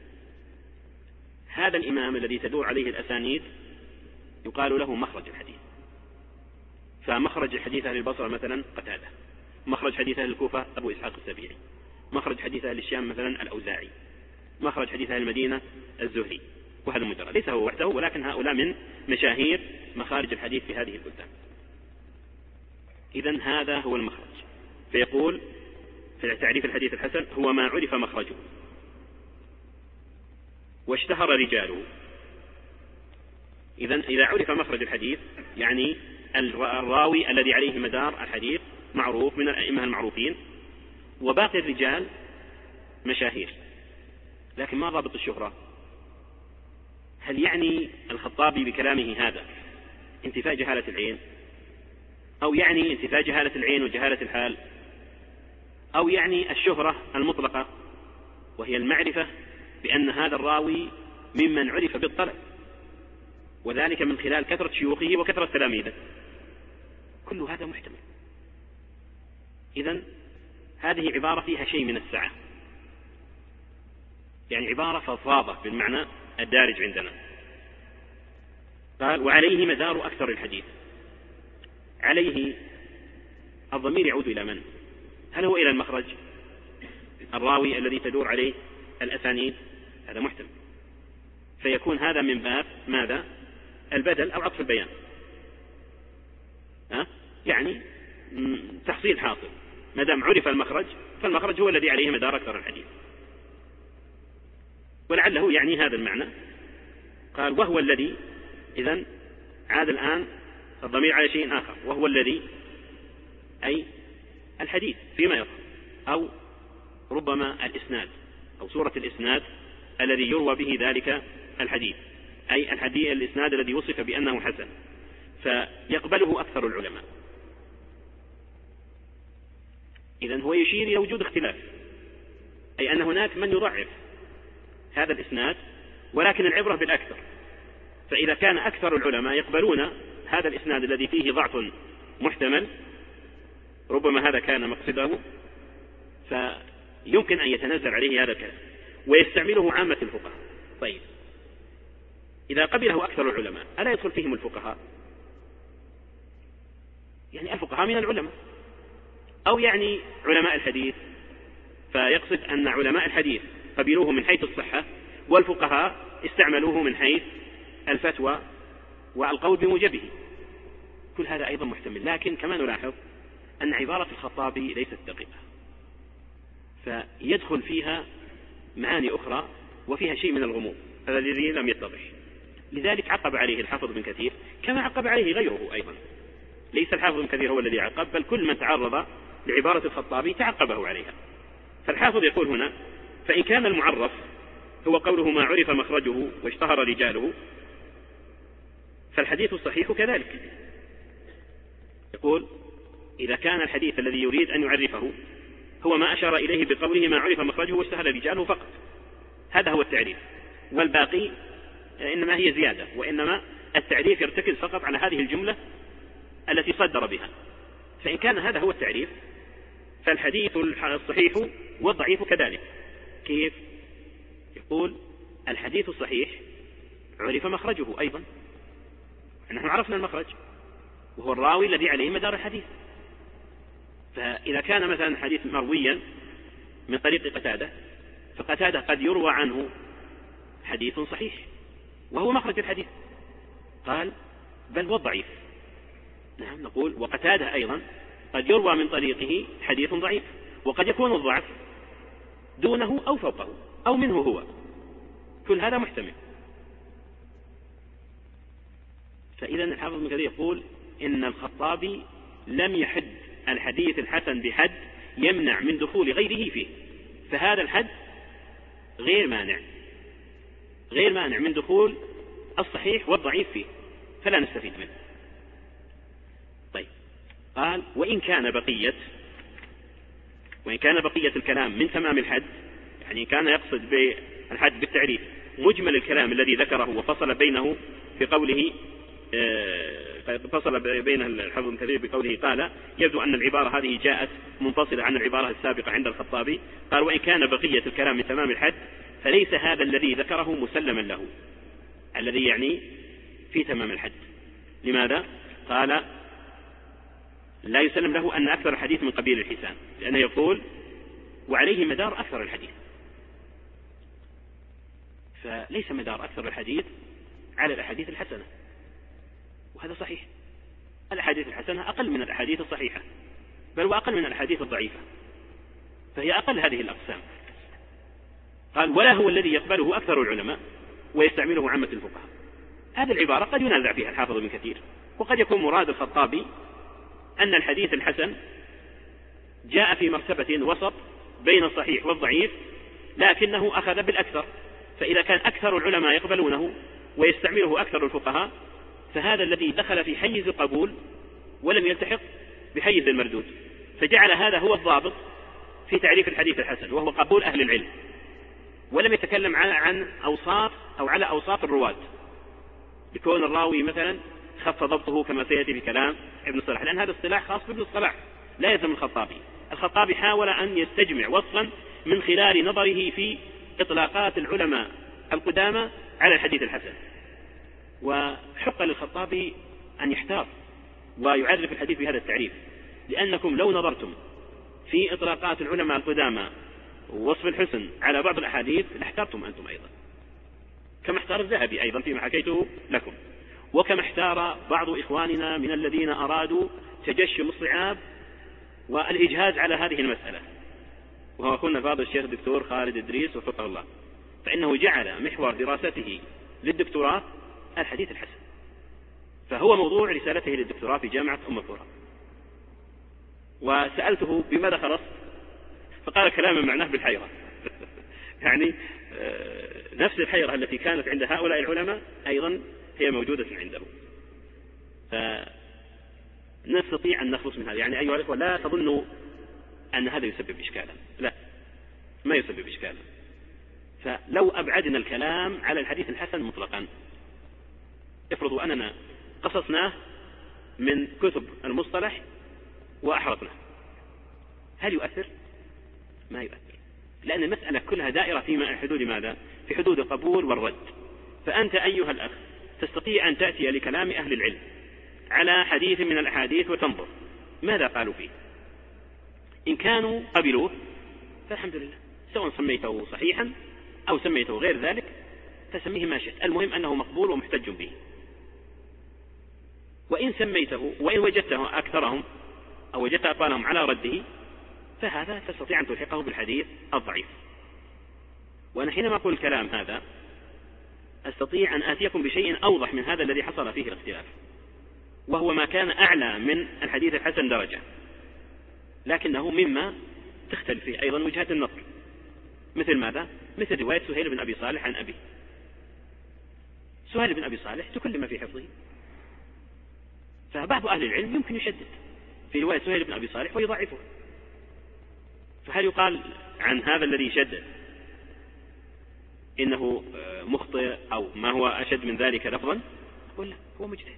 هذا الإمام الذي تدور عليه الأسانيد يقال له مخرج الحديث. فمخرج الحديث أهل البصرة مثلا قتادة، مخرج حديث أهل الكوفة أبو إسحاق السبيعي، مخرج حديث أهل الشام مثلا الأوزاعي، مخرج حديث أهل المدينة الزهري، وهذا مجرد ليس هو وحده، ولكن هؤلاء من مشاهير مخارج الحديث في هذه البلدان. إذن هذا هو المخرج. فيقول في تعريف الحديث الحسن: هو ما عرف مخرجه واشتهر رجاله. إذن إذا عرف مخرج الحديث يعني الراوي الذي عليه مدار الحديث معروف من الأئمة المعروفين، وباقي الرجال مشاهير. لكن ما ضابط الشهرة؟ هل يعني الخطابي بكلامه هذا انتفاء جهالة العين، أو يعني انتفاء جهالة العين وجهالة الحال، أو يعني الشهرة المطلقة وهي المعرفة بأن هذا الراوي ممن عرف بالطلب، وذلك من خلال كثرة شيوخه وكثرة تلاميذه؟ كل هذا محتمل. إذن هذه عبارة فيها شيء من السعة، يعني عبارة فضفاضة بالمعنى الدارج عندنا. قال: وعليه مدار أكثر الحديث. عليه الضمير يعود إلى من؟ هل هو إلى المخرج الراوي الذي تدور عليه الأسانيد؟ هذا محتمل، فيكون هذا من باب ماذا؟ البدل أو عطف البيان. أه؟ يعني تحصيل حاصل، ما دام عرف المخرج فالمخرج هو الذي عليه مدار أكثر الحديث، ولعله يعني هذا المعنى. قال: وهو الذي، إذن عاد الآن الضمير على شيء آخر، وهو الذي أي الحديث فيما يظهر، أو ربما الإسناد أو سورة الإسناد الذي يروى به ذلك الحديث، أي الحديث الإسناد الذي وصف بأنه حسن، فيقبله أكثر العلماء. إذن هو يشير إلى وجود اختلاف، أي أن هناك من يضعف هذا الإسناد، ولكن العبرة بالأكثر. فإذا كان أكثر العلماء يقبلون هذا الإسناد الذي فيه ضعف محتمل، ربما هذا كان مقصده، فيمكن أن يتنزل عليه هذا الكلام ويستعمله عامة الفقهاء. طيب، إذا قبله أكثر العلماء ألا يدخل فيهم الفقهاء؟ يعني الفقهاء من العلماء، أو يعني علماء الحديث، فيقصد أن علماء الحديث قبلوه من حيث الصحة، والفقهاء استعملوه من حيث الفتوى والقول بموجبه. كل هذا أيضا محتمل، لكن كما نلاحظ أن عبارة الخطابي ليست دقيقة، فيدخل فيها معاني أخرى وفيها شيء من الغموض، هذا الذي لم يتضح. لذلك عقب عليه الحافظ بن كثير كما عقب عليه غيره أيضا. ليس الحافظ بن كثير هو الذي عقب، بل كل من تعرض لعبارة الخطابي تعقبه عليها. فالحافظ يقول هنا: فإن كان المعرف هو قوله ما عرف مخرجه واشتهر رجاله، فالحديث الصحيح كذلك. يقول: إذا كان الحديث الذي يريد أن يعرفه هو ما أشار إليه بقوله ما عرف مخرجه واشتهر رجاله فقط، هذا هو التعريف، والباقي إنما هي زيادة، وإنما التعريف يرتكز فقط على هذه الجملة التي صدر بها. فإن كان هذا هو التعريف فالحديث الصحيح والضعيف كذلك. كيف؟ يقول: الحديث الصحيح عرف مخرجه أيضا، نحن عرفنا المخرج وهو الراوي الذي عليه مدار الحديث. فإذا كان مثلا حديث مرويا من طريق قتادة، فقتادة قد يروى عنه حديث صحيح وهو مخرج الحديث. قال: بل والضعيف. نعم، نقول وقتادة أيضا قد يروى من طريقه حديث ضعيف، وقد يكون الضعف دونه أو فوقه أو منه هو، كل هذا محتمل. فإذا الحافظ ابن كثير يقول إن الخطابي لم يحد الحديث الحسن بحد يمنع من دخول غيره فيه، فهذا الحد غير مانع غير مانع من دخول الصحيح والضعيف فيه، فلا نستفيد منه. طيب، قال: وإن كان بقية وإن كان بقية الكلام من تمام الحد، يعني كان يقصد بالحد بالتعريف مجمل الكلام الذي ذكره وفصل بينه في قوله فصل بين الحافظ ابن كثير بقوله قال يبدو أن العبارة هذه جاءت منفصلة عن العبارة السابقة عند الخطابي. قال وإن كان بقية الكلام من تمام الحد فليس هذا الذي ذكره مسلما له، الذي يعني في تمام الحد. لماذا؟ قال لا يسلم له أن أكثر الحديث من قبيل الحسان، لأنه يقول وعليه مدار أكثر الحديث، فليس مدار أكثر الحديث على الأحاديث الحسنة، وهذا صحيح. الأحاديث الحسنة أقل من الأحاديث الصحيحة، بل وأقل من الأحاديث الضعيفة، فهي أقل هذه الأقسام. قال ولا هو الذي يقبله أكثر العلماء ويستعمله عامة الفقهاء. هذه العبارة قد ينازع فيها الحافظ ابن كثير، وقد يكون مراد الخطابي أن الحديث الحسن جاء في مرتبة وسط بين الصحيح والضعيف، لكنه أخذ بالأكثر، فإذا كان أكثر العلماء يقبلونه ويستعمله أكثر الفقهاء فهذا الذي دخل في حيز القبول ولم يلتحق بحيز المردود، فجعل هذا هو الضابط في تعريف الحديث الحسن، وهو قبول أهل العلم، ولم يتكلم عن أوصاف أو على أوصاف الرواة، بكون الراوي مثلا خف ضبطه كما سيأتي في كلام ابن الصلاح، لأن هذا اصطلاح خاص بابن الصلاح لا يلزم الخطابي. الخطابي حاول أن يستجمع وصفا من خلال نظره في إطلاقات العلماء القدامى على الحديث الحسن، وحق للخطابي أن يحتار ويعرف الحديث بهذا التعريف، لأنكم لو نظرتم في إطلاقات العلماء القدامى ووصف الحسن على بعض الأحاديث لاحترتم أنتم أيضا، كما احتار الذهبي أيضا فيما حكيته لكم، وكما احتار بعض إخواننا من الذين أرادوا تجشم الصعاب والإجهاز على هذه المسألة، وهو أخونا فاضل الشيخ الدكتور خالد إدريس وفقه الله، فإنه جعل محور دراسته للدكتوراه الحديث الحسن، فهو موضوع رسالته للدكتوراه في جامعة أم القرى. وسألته بماذا خلصت؟ فقال كلاما معناه بالحيرة يعني نفس الحيرة التي كانت عند هؤلاء العلماء أيضا هي موجودة عنده، فنستطيع أن نخلص من هذا. يعني أيها الأخوة لا تظنوا أن هذا يسبب إشكالا، لا، ما يسبب إشكالا. فلو أبعدنا الكلام على الحديث الحسن مطلقا، افرضوا أننا قصصناه من كتب المصطلح وأحرقناه، هل يؤثر؟ ما يؤثر، لأن المسألة كلها دائرة في حدود ماذا؟ في حدود القبول والرد. فأنت أيها الأخ تستطيع أن تأتي لكلام أهل العلم على حديث من الأحاديث وتنظر ماذا قالوا فيه، إن كانوا قبلوه فالحمد لله، سواء سميته صحيحا أو سميته غير ذلك فسميه ما شئت، المهم أنه مقبول ومحتج به. وإن سميته وإن وجدته أكثرهم أو وجدت أقوالهم على رده فهذا تستطيع أن تلحقه بالحديث الضعيف. وأنا حينما أقول الكلام هذا أستطيع أن آتيكم بشيء أوضح من هذا الذي حصل فيه الاختلاف، وهو ما كان أعلى من الحديث الحسن درجة، لكنه مما تختلف فيه أيضا وجهات النظر. مثل ماذا؟ مثل رواية سهيل بن أبي صالح عن أبيه. سهيل بن أبي صالح تكلم في حفظه، فبعض أهل العلم يمكن يشدد في رواية سهيل بن أبي صالح ويضعفه، فهل يقال عن هذا الذي شدد إنه مخطئ أو ما هو أشد من ذلك لفظا؟ ولا هو مجتهد.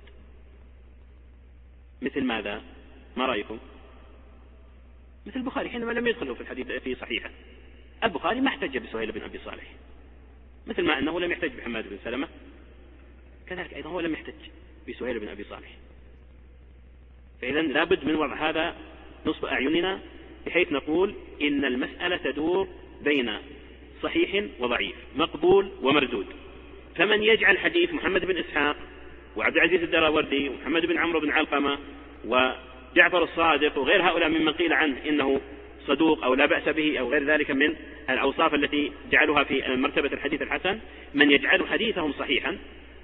مثل ماذا؟ ما رأيكم؟ مثل البخاري حينما لم يدخله في الحديث في صحيحه، البخاري ما احتج بسهيل بن أبي صالح، مثل ما أنه لم يحتج بحماد بن سلمة، كذلك أيضا هو لم يحتج بسهيل بن أبي صالح. فإذا لابد من وضع هذا نصب أعيننا بحيث نقول إن المسألة تدور بين صحيح وضعيف، مقبول ومردود. فمن يجعل حديث محمد بن إسحاق وعبد العزيز الدراوردي ومحمد بن عمرو بن علقمة وجعفر الصادق وغير هؤلاء ممن قيل عنه إنه صدوق أو لا بأس به أو غير ذلك من الأوصاف التي جعلوها في مرتبة الحديث الحسن، من يجعل حديثهم صحيحا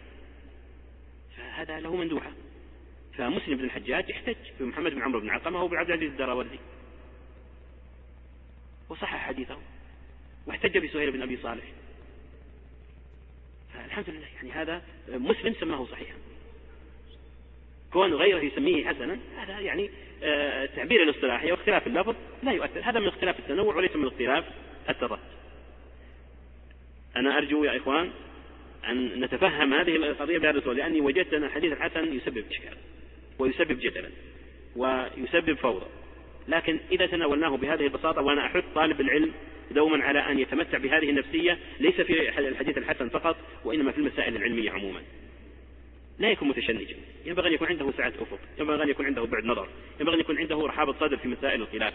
فهذا له مندوحة. فمسلم بن الحجاج احتج بمحمد بن عمرو بن علقمة وبعبد العزيز الدراوردي وصحح حديثه، واحتج بسهيل بن أبي صالح، فالحمد لله يعني هذا مسلم سماه صحيحا. كون غيره يسميه حسنا هذا يعني التعبير الاصطلاحي واختلاف اللفظ لا يؤثر، هذا من اختلاف التنوع وليس من اختلاف التضاد. أنا أرجو يا إخوان أن نتفهم هذه القضية بهذا الصورة، لأني وجدت أن الحديث الحسن يسبب إشكال ويسبب جدلا ويسبب فوضى، لكن إذا تناولناه بهذه البساطة، وأنا أحث طالب العلم دوما على أن يتمتع بهذه النفسية ليس في الحديث الحسن فقط وإنما في المسائل العلمية عموما، لا يكون متشنجا، ينبغي أن يكون عنده سعة أفق، ينبغي أن يكون عنده بعد نظر، ينبغي أن يكون عنده رحابة صدر في مسائل الخلاف.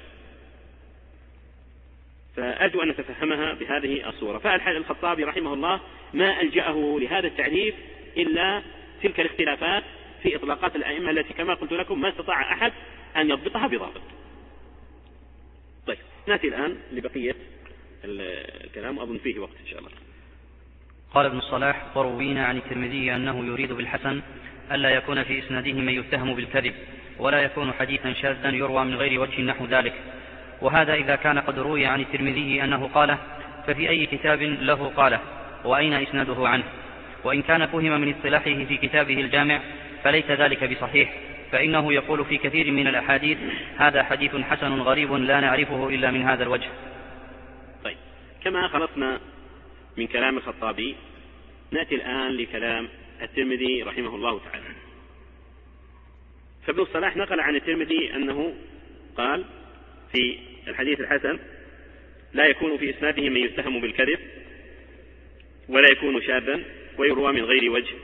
فأرجو أن نتفهمها بهذه الصورة. فالخطابي رحمه الله ما ألجأه لهذا التعريف إلا تلك الاختلافات في إطلاقات الأئمة التي كما قلت لكم ما استطاع أحد أن يضبطها بضابط. طيب نأتي الآن لبقية الكلام، أظن فيه وقت إن شاء الله. قال ابن الصلاح: وروينا عن الترمذي أنه يريد بالحسن ألا يكون في إسناده من يتهم بالكذب، ولا يكون حديثا شاذا يروى من غير وجه نحو ذلك. وهذا إذا كان قد روي عن الترمذي أنه قاله، ففي أي كتاب له قاله، وأين إسناده عنه؟ وإن كان فهم من اصطلاحه في كتابه الجامع فليس ذلك بصحيح، فإنه يقول في كثير من الأحاديث: هذا حديث حسن غريب لا نعرفه إلا من هذا الوجه. طيب كما خلصنا من كلام الخطابي، نأتي الآن لكلام الترمذي رحمه الله تعالى. فابن الصلاح نقل عن الترمذي أنه قال في الحديث الحسن: لا يكون في إسناده من يتهم بالكذب، ولا يكون شاذا، ويروى من غير وجه.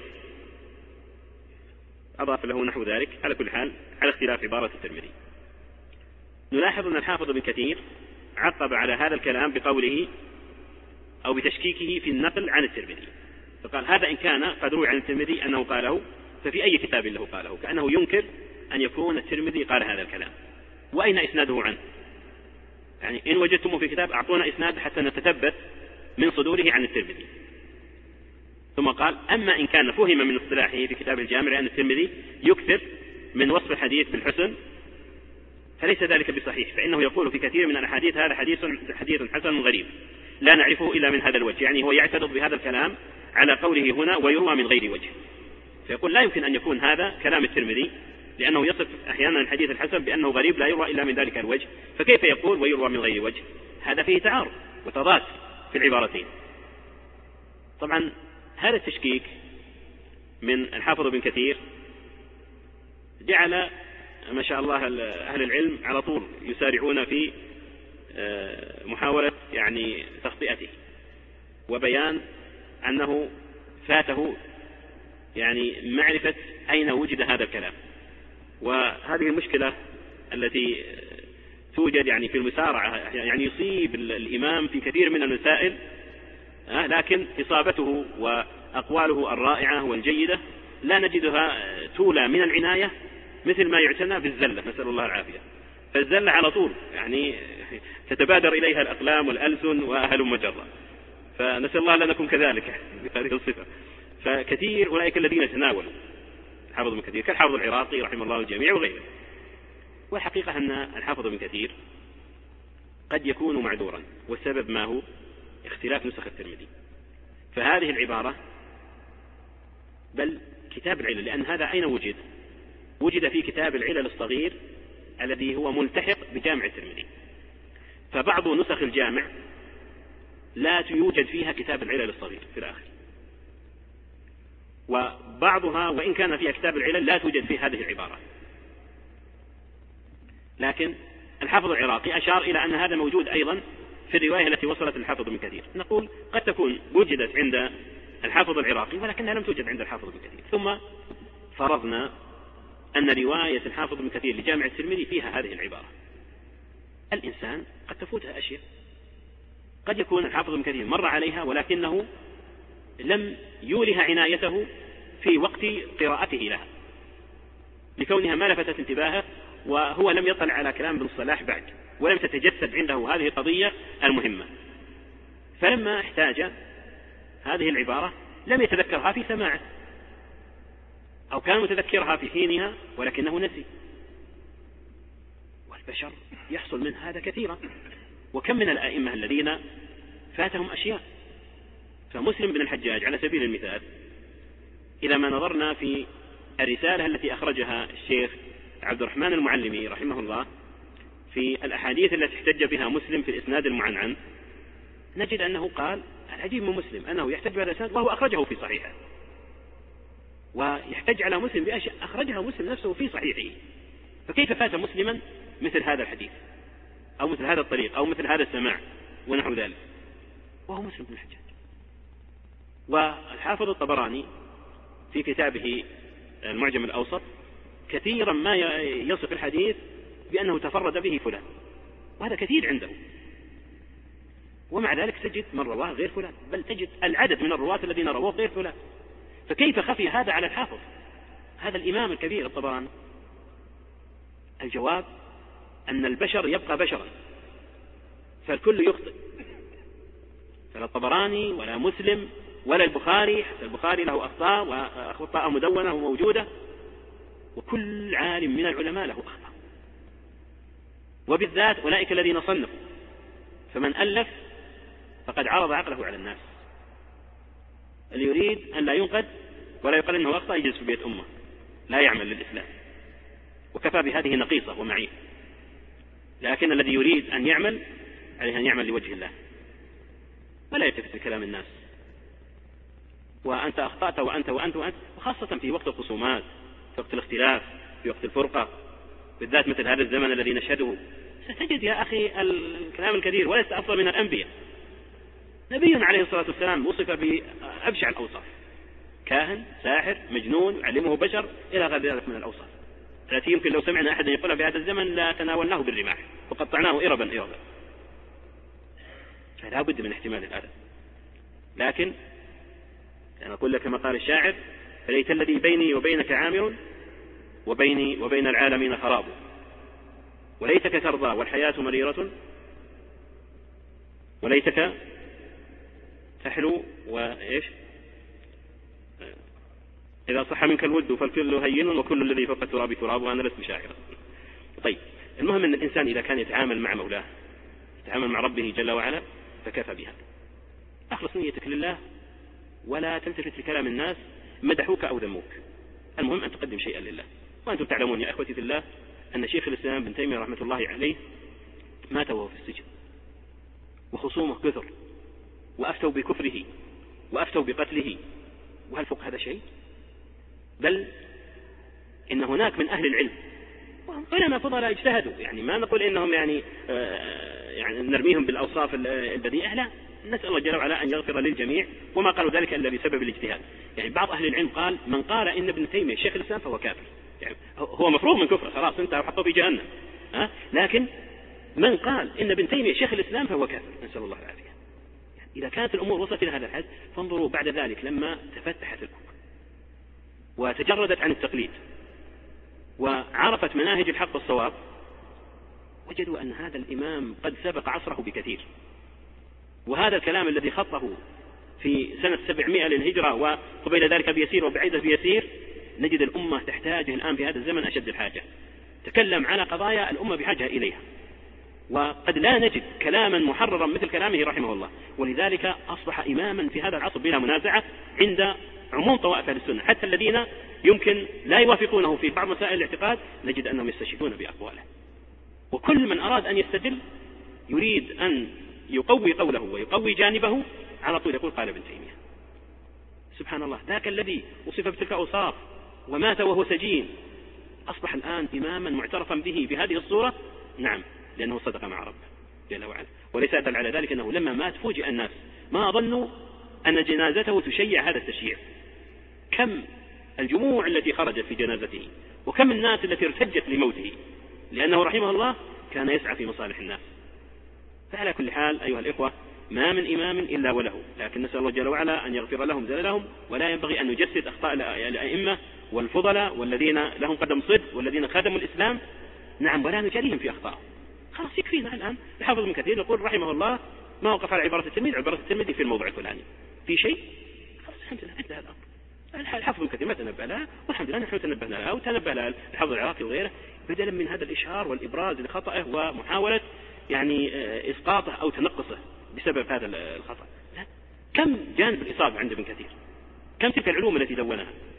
أضاف له نحو ذلك. على كل حال على اختلاف عبارة الترمذي. نلاحظ أن الحافظ ابن كثير عقب على هذا الكلام بقوله أو بتشكيكه في النقل عن الترمذي، فقال: هذا إن كان قد روي عن الترمذي أنه قاله، ففي أي كتاب له قاله؟ كأنه ينكر أن يكون الترمذي قال هذا الكلام. وأين إسناده عنه؟ يعني إن وجدتمه في كتاب أعطونا إسناد حتى نتثبت من صدوره عن الترمذي. ثم قال: أما إن كان فهم من اصطلاحه في كتاب الجامع لأن الترمذي يكثر من وصف الحديث بالحسن فليس ذلك بصحيح، فإنه يقول في كثير من الأحاديث: هذا حديث حديث حسن غريب لا نعرفه إلا من هذا الوجه. يعني هو يعترض بهذا الكلام على قوله هنا ويروى من غير وجه، فيقول لا يمكن أن يكون هذا كلام الترمذي، لأنه يصف أحيانا الحديث الحسن بأنه غريب لا يروى إلا من ذلك الوجه، فكيف يقول ويروى من غير وجه؟ هذا فيه تعارض وتضاد في العبارتين. طبعا هذا التشكيك من الحافظ ابن كثير جعل ما شاء الله أهل العلم على طول يسارعون في محاولة يعني تخطئته وبيان أنه فاته يعني معرفة أين وجد هذا الكلام. وهذه المشكلة التي توجد يعني في المسارعة، يعني يصيب الإمام في كثير من المسائل، لكن إصابته وأقواله الرائعة والجيدة لا نجدها تولى من العناية مثل ما يعتنى بالزلة، نسأل الله العافية. فالزلة على طول يعني تتبادر إليها الأقلام والألسن وأهل مجرة، فنسأل الله لا نكون كذلك بهذه الصفة. فكثير أولئك الذين يتناولوا الحافظ ابن كثير كالحافظ العراقي رحمه الله الجميع وغيره. والحقيقة أن الحافظ ابن كثير قد يكون معذورا، والسبب ما هو؟ اختلاف نسخ الترمذي. فهذه العبارة بل كتاب العلل، لأن هذا أين وجد؟ وجد في كتاب العلل الصغير الذي هو ملتحق بجامع الترمذي. فبعض نسخ الجامع لا يوجد فيها كتاب العلل الصغير في الآخر، وبعضها وإن كان فيها كتاب العلل لا توجد فيه هذه العبارة. لكن الحافظ العراقي أشار إلى أن هذا موجود أيضا في الرواية التي وصلت الحافظ ابن كثير. نقول قد تكون وجدت عند الحافظ العراقي ولكنها لم توجد عند الحافظ ابن كثير. ثم فرضنا أن رواية الحافظ ابن كثير لجامع الترمذي فيها هذه العبارة. الإنسان قد تفوتها أشياء، قد يكون الحافظ ابن كثير مر عليها ولكنه لم يولها عنايته في وقت قراءته لها لكونها ما لفتت انتباهه، وهو لم يطلع على كلام ابن الصلاح بعد، ولم تتجسد عنده هذه القضية المهمة. فلما احتاج هذه العبارة لم يتذكرها في سماعه، أو كان متذكرها في حينها ولكنه نسي. والبشر يحصل من هذا كثيرا، وكم من الأئمة الذين فاتهم أشياء. فمسلم بن الحجاج على سبيل المثال إذا ما نظرنا في الرسالة التي أخرجها الشيخ عبد الرحمن المعلمي رحمه الله في الأحاديث التي احتج بها مسلم في الإسناد المعنعن، نجد أنه قال العجيب من مسلم أنه يحتج بهذا الإسناد وهو أخرجه في صحيحه، ويحتج على مسلم بأشياء أخرجها مسلم نفسه في صحيحه، فكيف فات مسلما مثل هذا الحديث أو مثل هذا الطريق أو مثل هذا السماع ونحو ذلك وهو مسلم بن الحجاج. والحافظ الطبراني في كتابه المعجم الأوسط كثيرا ما يصف الحديث بأنه تفرد به فلان، وهذا كثير عنده، ومع ذلك تجد من رواه غير فلان، بل تجد العدد من الرواة الذين رواه غير فلان. فكيف خفي هذا على الحافظ هذا الإمام الكبير الطبراني؟ الجواب أن البشر يبقى بشرا، فالكل يخطئ، فلا الطبراني ولا مسلم ولا البخاري، حتى البخاري له أخطاء وأخطاء مدونة وموجودة، وكل عالم من العلماء له أخطاء، وبالذات أولئك الذين صنفوا، فمن ألف فقد عرض عقله على الناس. اللي يريد أن لا ينقد ولا يقال إنه أخطأ يجلس في بيت أمه لا يعمل للإسلام، وكفى بهذه نقيصة ومعيب. لكن الذي يريد أن يعمل عليه أن يعمل لوجه الله ولا يلتفت لكلام الناس، وأنت أخطأت وأنت وأنت وأنت، وخاصة في وقت الخصومات، في وقت الاختلاف، في وقت الفرقة، بالذات مثل هذا الزمن الذي نشهده، ستجد يا أخي الكلام الكثير وليس أفضل من الأنبياء. نبينا عليه الصلاة والسلام وصف بأبشع الأوصاف، كاهن، ساحر، مجنون، يعلمه بشر، إلى غير ذلك من الأوصاف التي يمكن لو سمعنا أحدا يقولها في هذا الزمن لا تناولناه بالرماح وقطعناه إربا إربا. فلا بد من احتمال الأذى، لكن أنا أقول لك كما قال الشاعر: فليت الذي بيني وبينك عامر وبيني وبين العالمين خراب، وليتك ترضى والحياة مريرة، وليتك تحلو وإيش إذا صح منك الود فالكل هين وكل الذي فوق التراب تراب، وأنا لست شاعرا. طيب، المهم أن الإنسان إذا كان يتعامل مع مولاه، يتعامل مع ربه جل وعلا، فكفى بها. أخلص نيتك لله ولا تلتفت لكلام الناس مدحوك أو ذموك، المهم أن تقدم شيئا لله. وأنتم تعلمون يا أخوتي في الله أن شيخ الإسلام ابن تيمية رحمة الله عليه مات وهو في السجن، وخصومه كثر، وأفتوا بكفره وأفتوا بقتله، وهل فوق هذا شيء؟ بل إن هناك من أهل العلم علماء فضلاء اجتهدوا، يعني ما نقول إنهم يعني آه يعني نرميهم بالأوصاف البذيئة، لا، نسأل الله جل وعلا أن يغفر للجميع، وما قالوا ذلك إلا بسبب الاجتهاد. يعني بعض أهل العلم قال: من قال إن ابن تيمية شيخ الإسلام فهو كافر، يعني هو مفروغ من كفر، خلاص انت حطوه في جهنم، ها؟ لكن من قال إن ابن تيمية شيخ الإسلام فهو كافر، نسأل الله العافية. يعني إذا كانت الأمور وصلت إلى هذا الحد، فانظروا بعد ذلك لما تفتحت الأمور وتجردت عن التقليد وعرفت مناهج الحق والصواب، وجدوا أن هذا الإمام قد سبق عصره بكثير، وهذا الكلام الذي خطه في سنة سبعمائة للهجرة وقبيل ذلك بيسير وبعيدة بيسير، نجد الأمة تحتاجه الآن في هذا الزمن أشد الحاجة. تكلم على قضايا الأمة بحاجة إليها، وقد لا نجد كلاما محررا مثل كلامه رحمه الله، ولذلك أصبح إماما في هذا العصر بلا منازعة عند عموم طوائف أهل السنة، حتى الذين يمكن لا يوافقونه في بعض مسائل الاعتقاد نجد أنهم يستشهدون بأقواله. وكل من أراد أن يستدل يريد أن يقوي قوله ويقوي جانبه على طول يقول قال ابن تيمية. سبحان الله، ذاك الذي وصف بتلك الأوصاف ومات وهو سجين أصبح الآن إماما معترفا به بهذه الصورة، نعم، لأنه صدق مع ربه جل وعلا. وليس أدل على ذلك أنه لما مات فوجئ الناس، ما ظنوا أن جنازته تشيع هذا التشييع. كم الجموع التي خرجت في جنازته، وكم الناس التي ارتجت لموته، لأنه رحمه الله كان يسعى في مصالح الناس. فعلى كل حال أيها الإخوة، ما من إمام إلا وله، لكن نسأل الله جل وعلا أن يغفر لهم زللهم، ولا ينبغي أن نجسد أخطاء الأئمة والفضلاء والذين لهم قدم صدق والذين خدموا الإسلام، نعم، ولا نجاريهم في أخطاء. خلاص يكفينا الآن. الحافظ ابن كثير يقول رحمه الله: ما وقف على عبارة الترمذي عبارة الترمذي في الموضع الفلاني في شيء، خلاص الحمد لله انتهى الأمر. الحافظ ابن كثير ما تنبه لها، والحمد لله نحن تنبهنا لها وتنبه لها الحافظ العراقي وغيره، بدلا من هذا الإشهار والإبراز لخطأه ومحاولة يعني إسقاطه أو تنقصه بسبب هذا الخطأ. لا. كم جانب الإصابة عند ابن كثير، كم تلك العلوم التي دونها،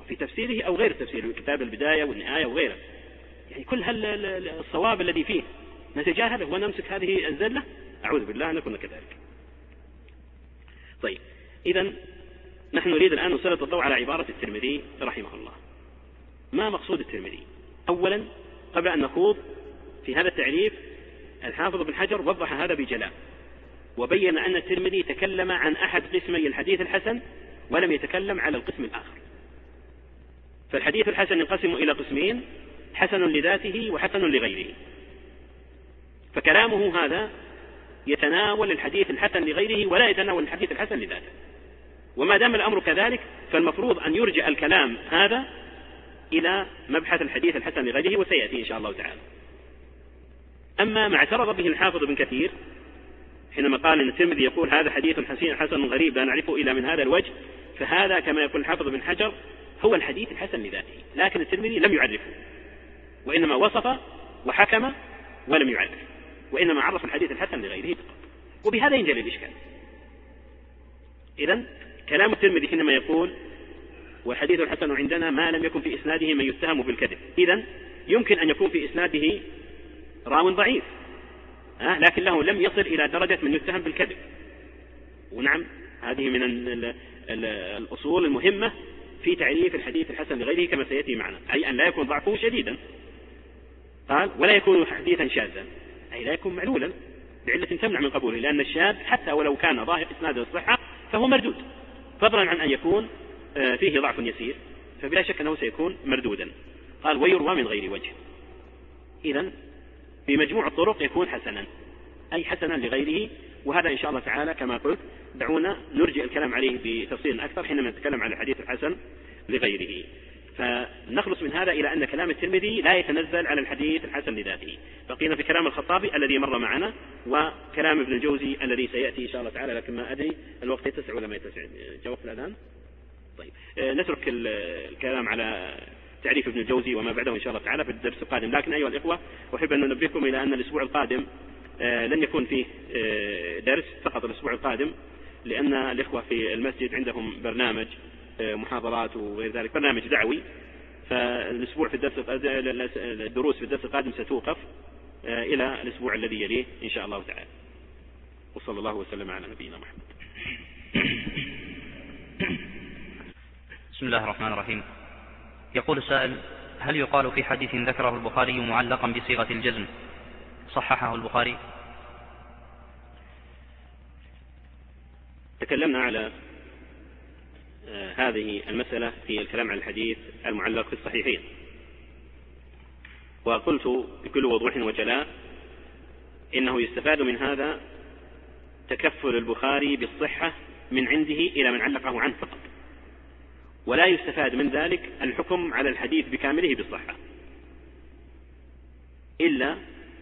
في تفسيره أو غير تفسيره، كتاب البداية والنهاية وغيره، يعني كل هالصواب الذي فيه نتجاهله ونمسك هذه الزلة، أعوذ بالله أن نكون كذلك. طيب، إذن نحن نريد الآن نسلط الضوء على عبارة الترمذي رحمه الله. ما مقصود الترمذي؟ أولا قبل أن نخوض في هذا التعريف، الحافظ بن حجر وضح هذا بجلاء، وبين أن الترمذي تكلم عن أحد قسمي الحديث الحسن ولم يتكلم على القسم الآخر. فالحديث الحسن ينقسم إلى قسمين: حسن لذاته وحسن لغيره. فكلامه هذا يتناول الحديث الحسن لغيره ولا يتناول الحديث الحسن لذاته. وما دام الأمر كذلك فالمفروض أن يرجع الكلام هذا إلى مبحث الحديث الحسن لغيره، وسيأتي إن شاء الله تعالى. أما ما اعترض به الحافظ بن كثير حينما قال أن الترمذي يقول هذا حديث حسن غريب لا نعرفه إلا من هذا الوجه، فهذا كما يقول الحافظ بن حجر هو الحديث الحسن لذاته، لكن الترمذي لم يعرفه، وإنما وصف وحكم ولم يعرف، وإنما عرف الحديث الحسن لغيره فقط، وبهذا ينجلي الإشكال. إذن كلام الترمذي حينما يقول والحديث الحسن عندنا ما لم يكن في إسناده من يتهم بالكذب، إذن يمكن أن يكون في إسناده راو ضعيف، أه لكن له لم يصل إلى درجة من يتهم بالكذب. ونعم، هذه من ال ال ال الأصول المهمة في تعريف الحديث الحسن لغيره كما سيأتي معنا، أي أن لا يكون ضعفه شديدا، قال ولا يكون حديثا شاذا، أي لا يكون معلولا بعلة تمنع من قبوله، لأن الشاذ حتى ولو كان ظاهر إسناده الصحة فهو مردود، فضلا عن أن يكون فيه ضعف يسير، فبلا شك أنه سيكون مردودا. قال ويروى من غير وجه، إذن بمجموع الطرق يكون حسنا، أي حسنا لغيره. وهذا إن شاء الله تعالى كما قلت دعونا نرجع الكلام عليه بتفصيل أكثر حينما نتكلم عن الحديث الحسن لغيره. فنخلص من هذا إلى أن كلام الترمذي لا يتنزل على الحديث الحسن لذاته. بقينا في كلام الخطابي الذي مر معنا، وكلام ابن الجوزي الذي سيأتي إن شاء الله تعالى، لكن ما أدري الوقت يتسع ولا ما يتسع. جواب الأذان. طيب، نترك الكلام على تعريف ابن الجوزي وما بعده إن شاء الله تعالى في الدرس القادم. لكن أيها الإخوة، أحب أن ننبهكم إلى أن الأسبوع القادم لن يكون فيه درس فقط الأسبوع القادم، لأن الإخوة في المسجد عندهم برنامج محاضرات وغير ذلك، برنامج دعوي، فالأسبوع في الدرس الدروس في الدرس القادم ستوقف إلى الأسبوع الذي يليه إن شاء الله تعالى. وصلى الله وسلم على نبينا محمد. بسم الله الرحمن الرحيم. يقول السائل: هل يقال في حديث ذكره البخاري معلقا بصيغة الجزم صححه البخاري؟ تكلمنا على هذه المسألة في الكلام عن الحديث المعلق في الصحيحين، وقلت بكل وضوح وجلاء إنه يستفاد من هذا تكفل البخاري بالصحة من عنده إلى من علقه عنه فقط، ولا يستفاد من ذلك الحكم على الحديث بكامله بالصحة، إلا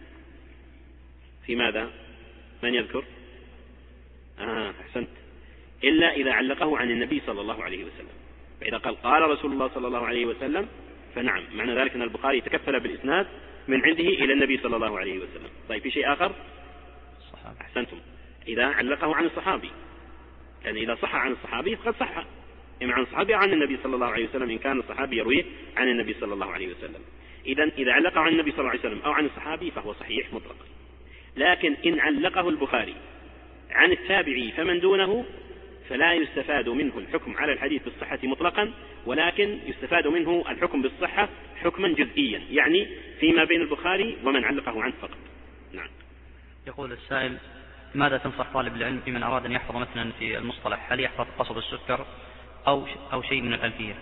في ماذا؟ من يذكر؟ آه أحسنت، إلا إذا علقه عن النبي صلى الله عليه وسلم. فإذا قال قال رسول الله صلى الله عليه وسلم فنعم، معنى ذلك أن البخاري تكفل بالإسناد من عنده إلى النبي صلى الله عليه وسلم. طيب، في شيء آخر؟ أحسنتم، إذا علقه عن الصحابي، يعني إذا صح عن الصحابي فقد صح، إما عن الصحابي عن النبي صلى الله عليه وسلم إن كان الصحابي يرويه عن النبي صلى الله عليه وسلم. إذن إذا علقه عن النبي صلى الله عليه وسلم أو عن الصحابي فهو صحيح مطلقا. لكن إن علقه البخاري عن التابعي فمن دونه فلا يستفاد منه الحكم على الحديث بالصحة مطلقا، ولكن يستفاد منه الحكم بالصحة حكما جزئيا، يعني فيما بين البخاري ومن علقه عنه فقط. نعم. يقول السائل: ماذا تنصح طالب العلم بمن أراد أن يحفظ مثلا في المصطلح؟ هل يحفظ قصب السكر أو أو شيء من الألفية؟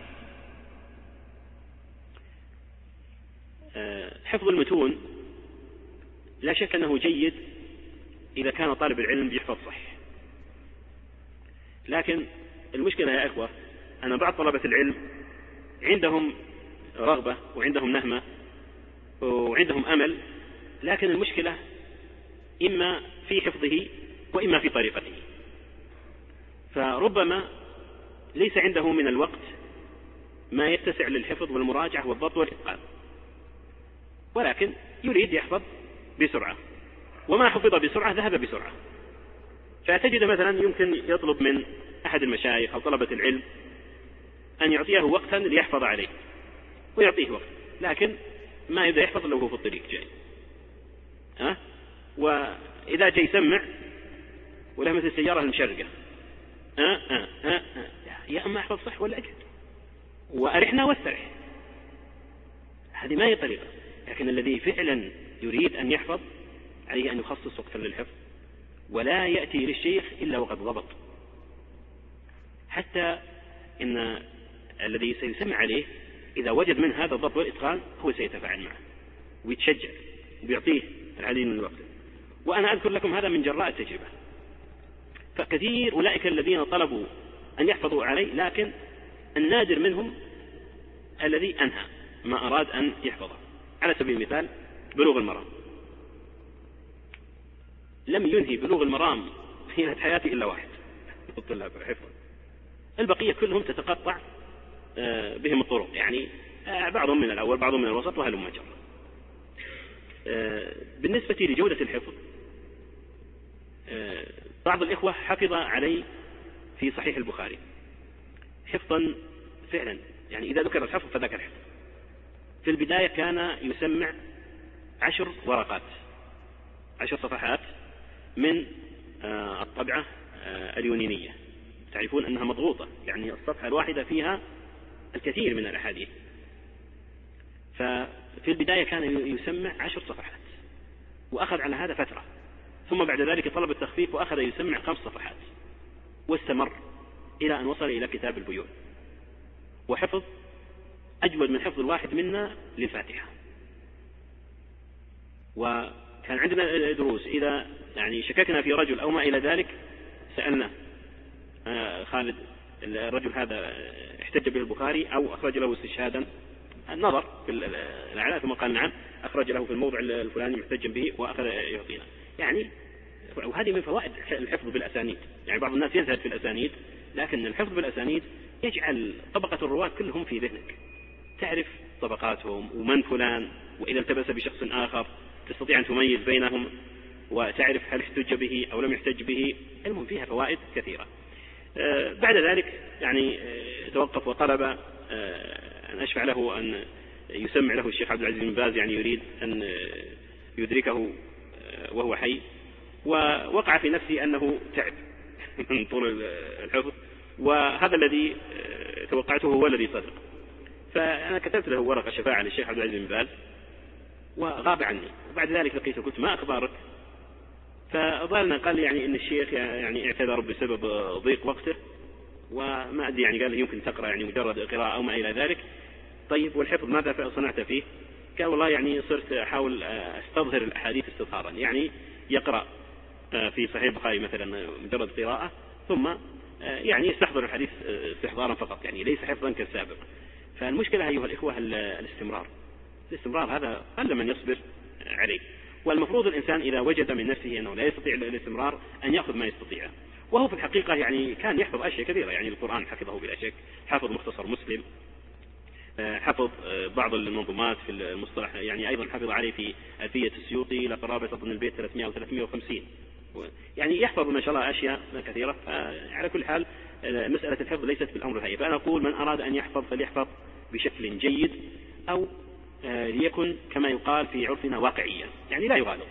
حفظ المتون لا شك أنه جيد إذا كان طالب العلم يحفظ صح، لكن المشكلة يا أخوة أن بعض طلبة العلم عندهم رغبة وعندهم نهمة وعندهم أمل، لكن المشكلة إما في حفظه وإما في طريقته، فربما ليس عنده من الوقت ما يتسع للحفظ والمراجعة والضبط والإتقان، ولكن يريد يحفظ بسرعة، وما حفظ بسرعة ذهب بسرعة. فتجد مثلا يمكن يطلب من أحد المشايخ أو طلبة العلم أن يعطيه وقتا ليحفظ عليه ويعطيه وقت، لكن ما يبدأ يحفظ لو هو في الطريق جاي أه؟ وإذا جاي يسمع ولا مثل السيارة المشرقة أه أه أه أه. يا أما أحفظ صح ولا أجد وأرحنا واسترح، هذه ما هي طريقة. لكن الذي فعلا يريد أن يحفظ عليه أن يخصص وقتا للحفظ، ولا يأتي للشيخ إلا وقد ضبط، حتى إن الذي سيسمع عليه إذا وجد من هذا الضبط والإتقان هو سيتفاعل معه ويتشجع ويعطيه العديد من الوقت. وأنا أذكر لكم هذا من جراء التجربة، فكثير أولئك الذين طلبوا أن يحفظوا علي، لكن النادر منهم الذي أنهى ما أراد أن يحفظه. على سبيل المثال بلوغ المرام، لم ينهي بلوغ المرام في حياتي إلا واحد الطلاب حفظا، البقية كلهم تتقطع بهم الطرق، يعني بعضهم من الأول بعضهم من الوسط وهلم جرا. بالنسبة لجودة الحفظ، بعض الإخوة حفظ علي في صحيح البخاري حفظا فعلا، يعني إذا ذكر الحفظ فذاك الحفظ. في البداية كان يسمع عشر ورقات عشر صفحات من الطبعة اليونانية، تعرفون أنها مضغوطة، يعني الصفحة الواحدة فيها الكثير من الأحاديث. ففي البداية كان يسمع عشر صفحات وأخذ على هذا فترة، ثم بعد ذلك طلب التخفيف وأخذ يسمع خمس صفحات، واستمر إلى أن وصل إلى كتاب البيوع، وحفظ أجود من حفظ الواحد منا للفاتحة. وكان عندنا دروس إذا يعني شككنا في رجل أو ما إلى ذلك سألنا خالد الرجل هذا احتج به البخاري أو أخرج له استشهادا، النظر في الأعلى ثم قال نعم أخرج له في الموضع الفلاني محتجا به وأخذ يعطينا. يعني وهذه من فوائد الحفظ بالأسانيد، يعني بعض الناس يزهد في الأسانيد، لكن الحفظ بالأسانيد يجعل طبقة الرواة كلهم في ذهنك، تعرف طبقاتهم ومن فلان، وإذا التبس بشخص آخر تستطيع أن تميز بينهم وتعرف هل احتج به أو لم يحتج به. المهم فيها فوائد كثيرة. آه بعد ذلك يعني آه توقف وطلب آه أن أشفع له أن يسمع له الشيخ عبد العزيز بن باز، يعني يريد أن آه يدركه آه وهو حي، ووقع في نفسي أنه تعب من طول الحفظ، وهذا الذي آه توقعته هو الذي صدق. فأنا كتبت له ورقة شفاعة للشيخ عبد العزيز بن باز وغاب عني، وبعد ذلك لقيته قلت ما أخبارك؟ فظلنا قال يعني إن الشيخ يعني اعتذر بسبب ضيق وقته وما أدري، يعني قال لي يمكن تقرأ يعني مجرد قراءة أو ما إلى ذلك. طيب والحفظ ماذا صنعت فيه؟ قال والله يعني صرت أحاول أستظهر الأحاديث استظهارا، يعني يقرأ في صحيح البخاري مثلا مجرد قراءة ثم يعني يستحضر الحديث استحضارا فقط، يعني ليس حفظا كالسابق. فالمشكلة أيها الإخوة الاستمرار، الاستمرار هذا قل من يصبر عليه، والمفروض الإنسان إذا وجد من نفسه أنه لا يستطيع الاستمرار أن يأخذ ما يستطيع. وهو في الحقيقة يعني كان يحفظ أشياء كثيرة، يعني القرآن حفظه بلا شك، حفظ مختصر مسلم، حفظ بعض المنظومات في المصطلح، يعني أيضا حفظ عليه في ألفية السيوطي إلى قرابة ابن البيت ثلاثمائة وثلاثمائة وخمسين، يعني يحفظ ما شاء الله أشياء كثيرة. على كل حال مسألة الحفظ ليست بالأمر الهين، فأنا أقول من أراد أن يحفظ فليحفظ بشكل جيد، أو ليكن كما يقال في عرفنا واقعيا، يعني لا يغالط.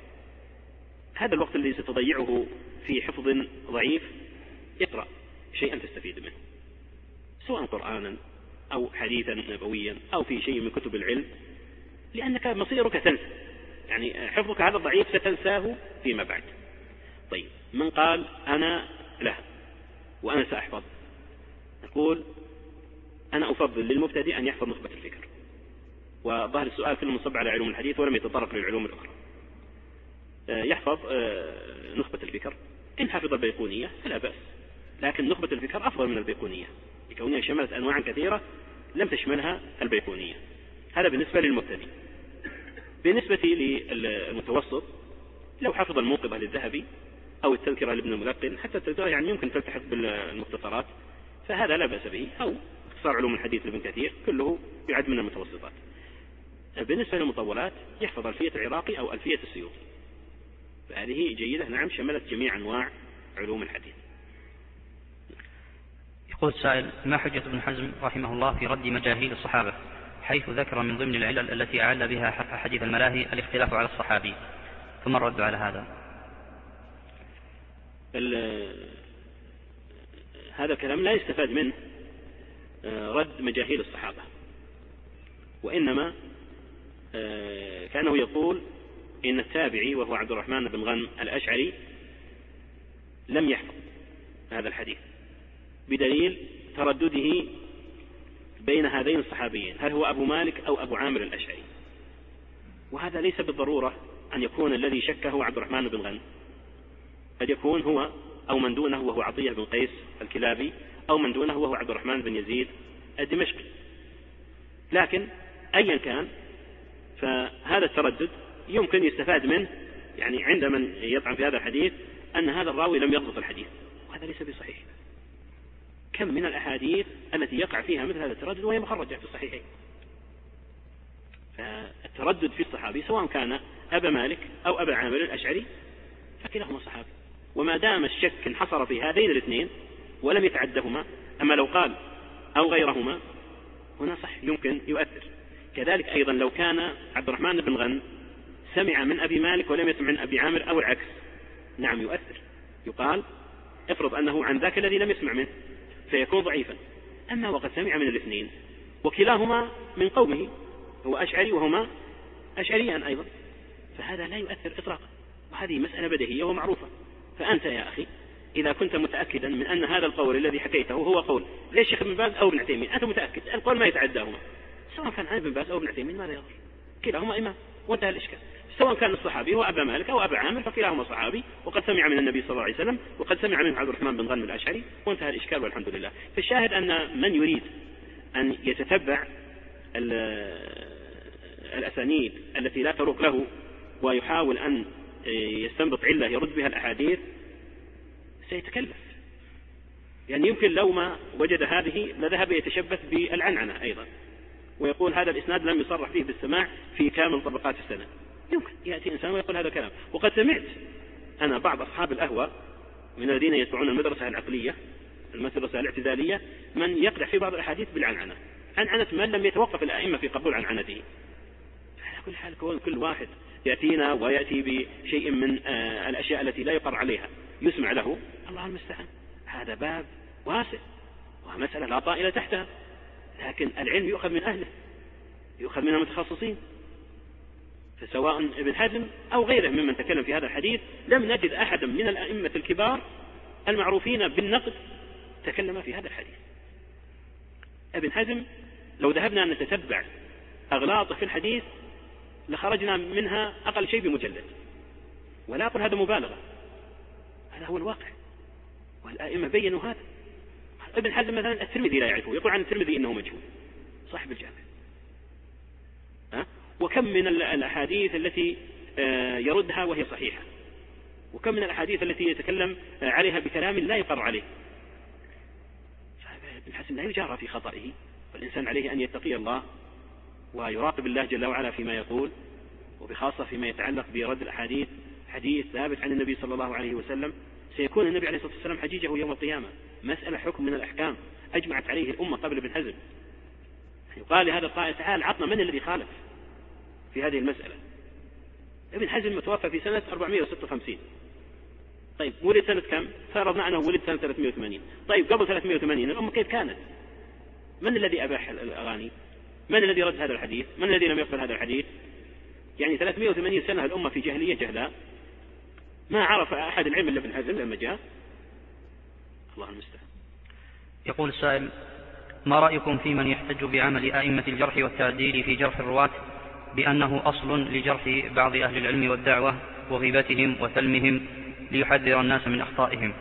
هذا الوقت الذي ستضيعه في حفظ ضعيف اقرأ شيئا تستفيد منه، سواء قرآنا أو حديثا نبويا أو في شيء من كتب العلم، لأنك مصيرك تنسى، يعني حفظك هذا الضعيف ستنساه فيما بعد. طيب من قال أنا لا وأنا سأحفظ؟ نقول أنا أفضل للمبتدئ أن يحفظ نخبة الفكر، وظهر السؤال كله منصب على علوم الحديث ولم يتطرق للعلوم الأخرى. يحفظ نخبة الفكر، إن حفظ البيقونية فلا بأس، لكن نخبة الفكر أفضل من البيقونية لكونها شملت أنواعا كثيرة لم تشملها البيقونية. هذا بالنسبة للمبتدئ. بالنسبة للمتوسط لو حفظ الموقظة للذهبي أو التذكرة لابن الملقن، حتى التذكرة يعني يمكن تلتحق بالمختصرات، فهذا لا بأس به، أو اختصار علوم الحديث لابن كثير كله يعد من المتوسطات. بالنسبة للمطولات يحفظ ألفية العراقي أو ألفية السيوطي، فهذه جيدة، نعم شملت جميع أنواع علوم الحديث. يقول السائل: ما حجة ابن حزم رحمه الله في رد مجاهيل الصحابة، حيث ذكر من ضمن العلل التي أعل بها حديث الملاهي الاختلاف على الصحابي، ثم الرد على هذا؟ هذا الكلام لا يستفاد منه رد مجاهيل الصحابة، وإنما كانه يقول إن التابعي وهو عبد الرحمن بن غنم الأشعري لم يحفظ هذا الحديث، بدليل تردده بين هذين الصحابيين، هل هو أبو مالك أو أبو عامر الأشعري. وهذا ليس بالضرورة أن يكون الذي شكه عبد الرحمن بن غنم، قد يكون هو أو من دونه وهو عطية بن قيس الكلابي، أو من دونه وهو عبد الرحمن بن يزيد الدمشقي. لكن أيا كان، فهذا التردد يمكن يستفاد منه يعني عند من يطعن في هذا الحديث أن هذا الراوي لم يضبط الحديث، وهذا ليس بصحيح. كم من الأحاديث التي يقع فيها مثل هذا التردد وهي مخرجة في الصحيحين. فالتردد في الصحابي سواء كان أبا مالك أو أبا عامر الأشعري فكلاهما صحابي، وما دام الشك انحصر في هذين الاثنين ولم يتعدهما، أما لو قال أو غيرهما هنا صح يمكن يؤثر. كذلك أيضا لو كان عبد الرحمن بن غنم سمع من أبي مالك ولم يسمع من أبي عامر أو العكس، نعم يؤثر، يقال افرض أنه عن ذاك الذي لم يسمع منه فيكون ضعيفا. أما وقد سمع من الاثنين وكلاهما من قومه، هو أشعري وهما أشعريان أيضا، فهذا لا يؤثر إطلاقا، وهذه مسألة بديهية ومعروفة. فأنت يا أخي إذا كنت متأكدا من أن هذا القول الذي حكيته هو قول ليش شيخ ابن باز أو ابن عثيمين، أنت متأكد القول ما يتعداهما، سواء كان عن ابن باز أو ابن عثيمين ماذا يضر، كلاهما إمام وانتهى الإشكال. سواء كان الصحابي هو أبا مالك أو أبا عامر فكلاهما صحابي، وقد سمع من النبي صلى الله عليه وسلم وقد سمع من عبد الرحمن بن غنم الأشعري، وانتهى الإشكال والحمد لله. فالشاهد أن من يريد أن يتتبع الأسانيد التي لا تروق له ويحاول أن يستنبط علة يرد بها الأحاديث سيتكلف، يعني يمكن لو ما وجد هذه لذهب يتشبث بالعنعنة أيضا ويقول هذا الإسناد لم يصرح فيه بالسماع في كامل طبقات السنة. يمكن يأتي إنسان ويقول هذا الكلام. وقد سمعت أنا بعض أصحاب الأهوى من الذين يتبعون المدرسة العقلية المدرسة الاعتزالية من يقدح في بعض الأحاديث بالعنعنة، عنعنة من لم يتوقف الأئمة في قبول عنعنته. على كل حال كون كل واحد يأتينا ويأتي بشيء من آه الأشياء التي لا يقر عليها يسمع له، الله المستعان، هذا باب واسع ومسألة لا طائلة تحتها، لكن العلم يؤخذ من أهله، يؤخذ من المتخصصين. فسواء ابن حزم أو غيره ممن تكلم في هذا الحديث لم نجد أحدا من الأئمة الكبار المعروفين بالنقد تكلم في هذا الحديث. ابن حزم لو ذهبنا أن نتتبع أغلاطه في الحديث لخرجنا منها أقل شيء بمجلد، ولا أقول هذا مبالغة، هذا هو الواقع والأئمة بينوا هذا. ابن حزم مثلا الترمذي لا يعرفه، يقول عن الترمذي إنه مجهول صاحب الجامع. أه؟ وكم من الأحاديث التي يردها وهي صحيحة، وكم من الأحاديث التي يتكلم عليها بكلام لا يقر عليه. ابن حزم لا يجارى في خطئه، والإنسان عليه أن يتقي الله ويراقب الله جل وعلا فيما يقول، وبخاصة فيما يتعلق برد الأحاديث. حديث ثابت عن النبي صلى الله عليه وسلم سيكون النبي عليه الصلاة والسلام حجيجه يوم القيامة، مسألة حكم من الأحكام أجمعت عليه الأمة قبل ابن حزم. يقال لهذا القائل تعال عطنا من الذي خالف في هذه المسألة. ابن حزم متوفى في سنة أربعمائة وستة وخمسين، طيب ولد سنة كم؟ فرضنا أنه ولد سنة ثلاثمائة وثمانين. طيب قبل ثلاثمائة وثمانين الأمة كيف كانت؟ من الذي أباح الأغاني؟ من الذي رد هذا الحديث؟ من الذي لم يقبل هذا الحديث؟ يعني ثلاثمائة وثمانين سنة الأمة في جاهلية جهلاء، ما عرف أحد العلم إلا ابن حزم لما جاء. الله المستعان. يقول السائل: ما رأيكم في من يحتج بعمل أئمة الجرح والتعديل في جرح الرواة بأنه أصل لجرح بعض أهل العلم والدعوة وغيبتهم وثلمهم ليحذر الناس من أخطائهم؟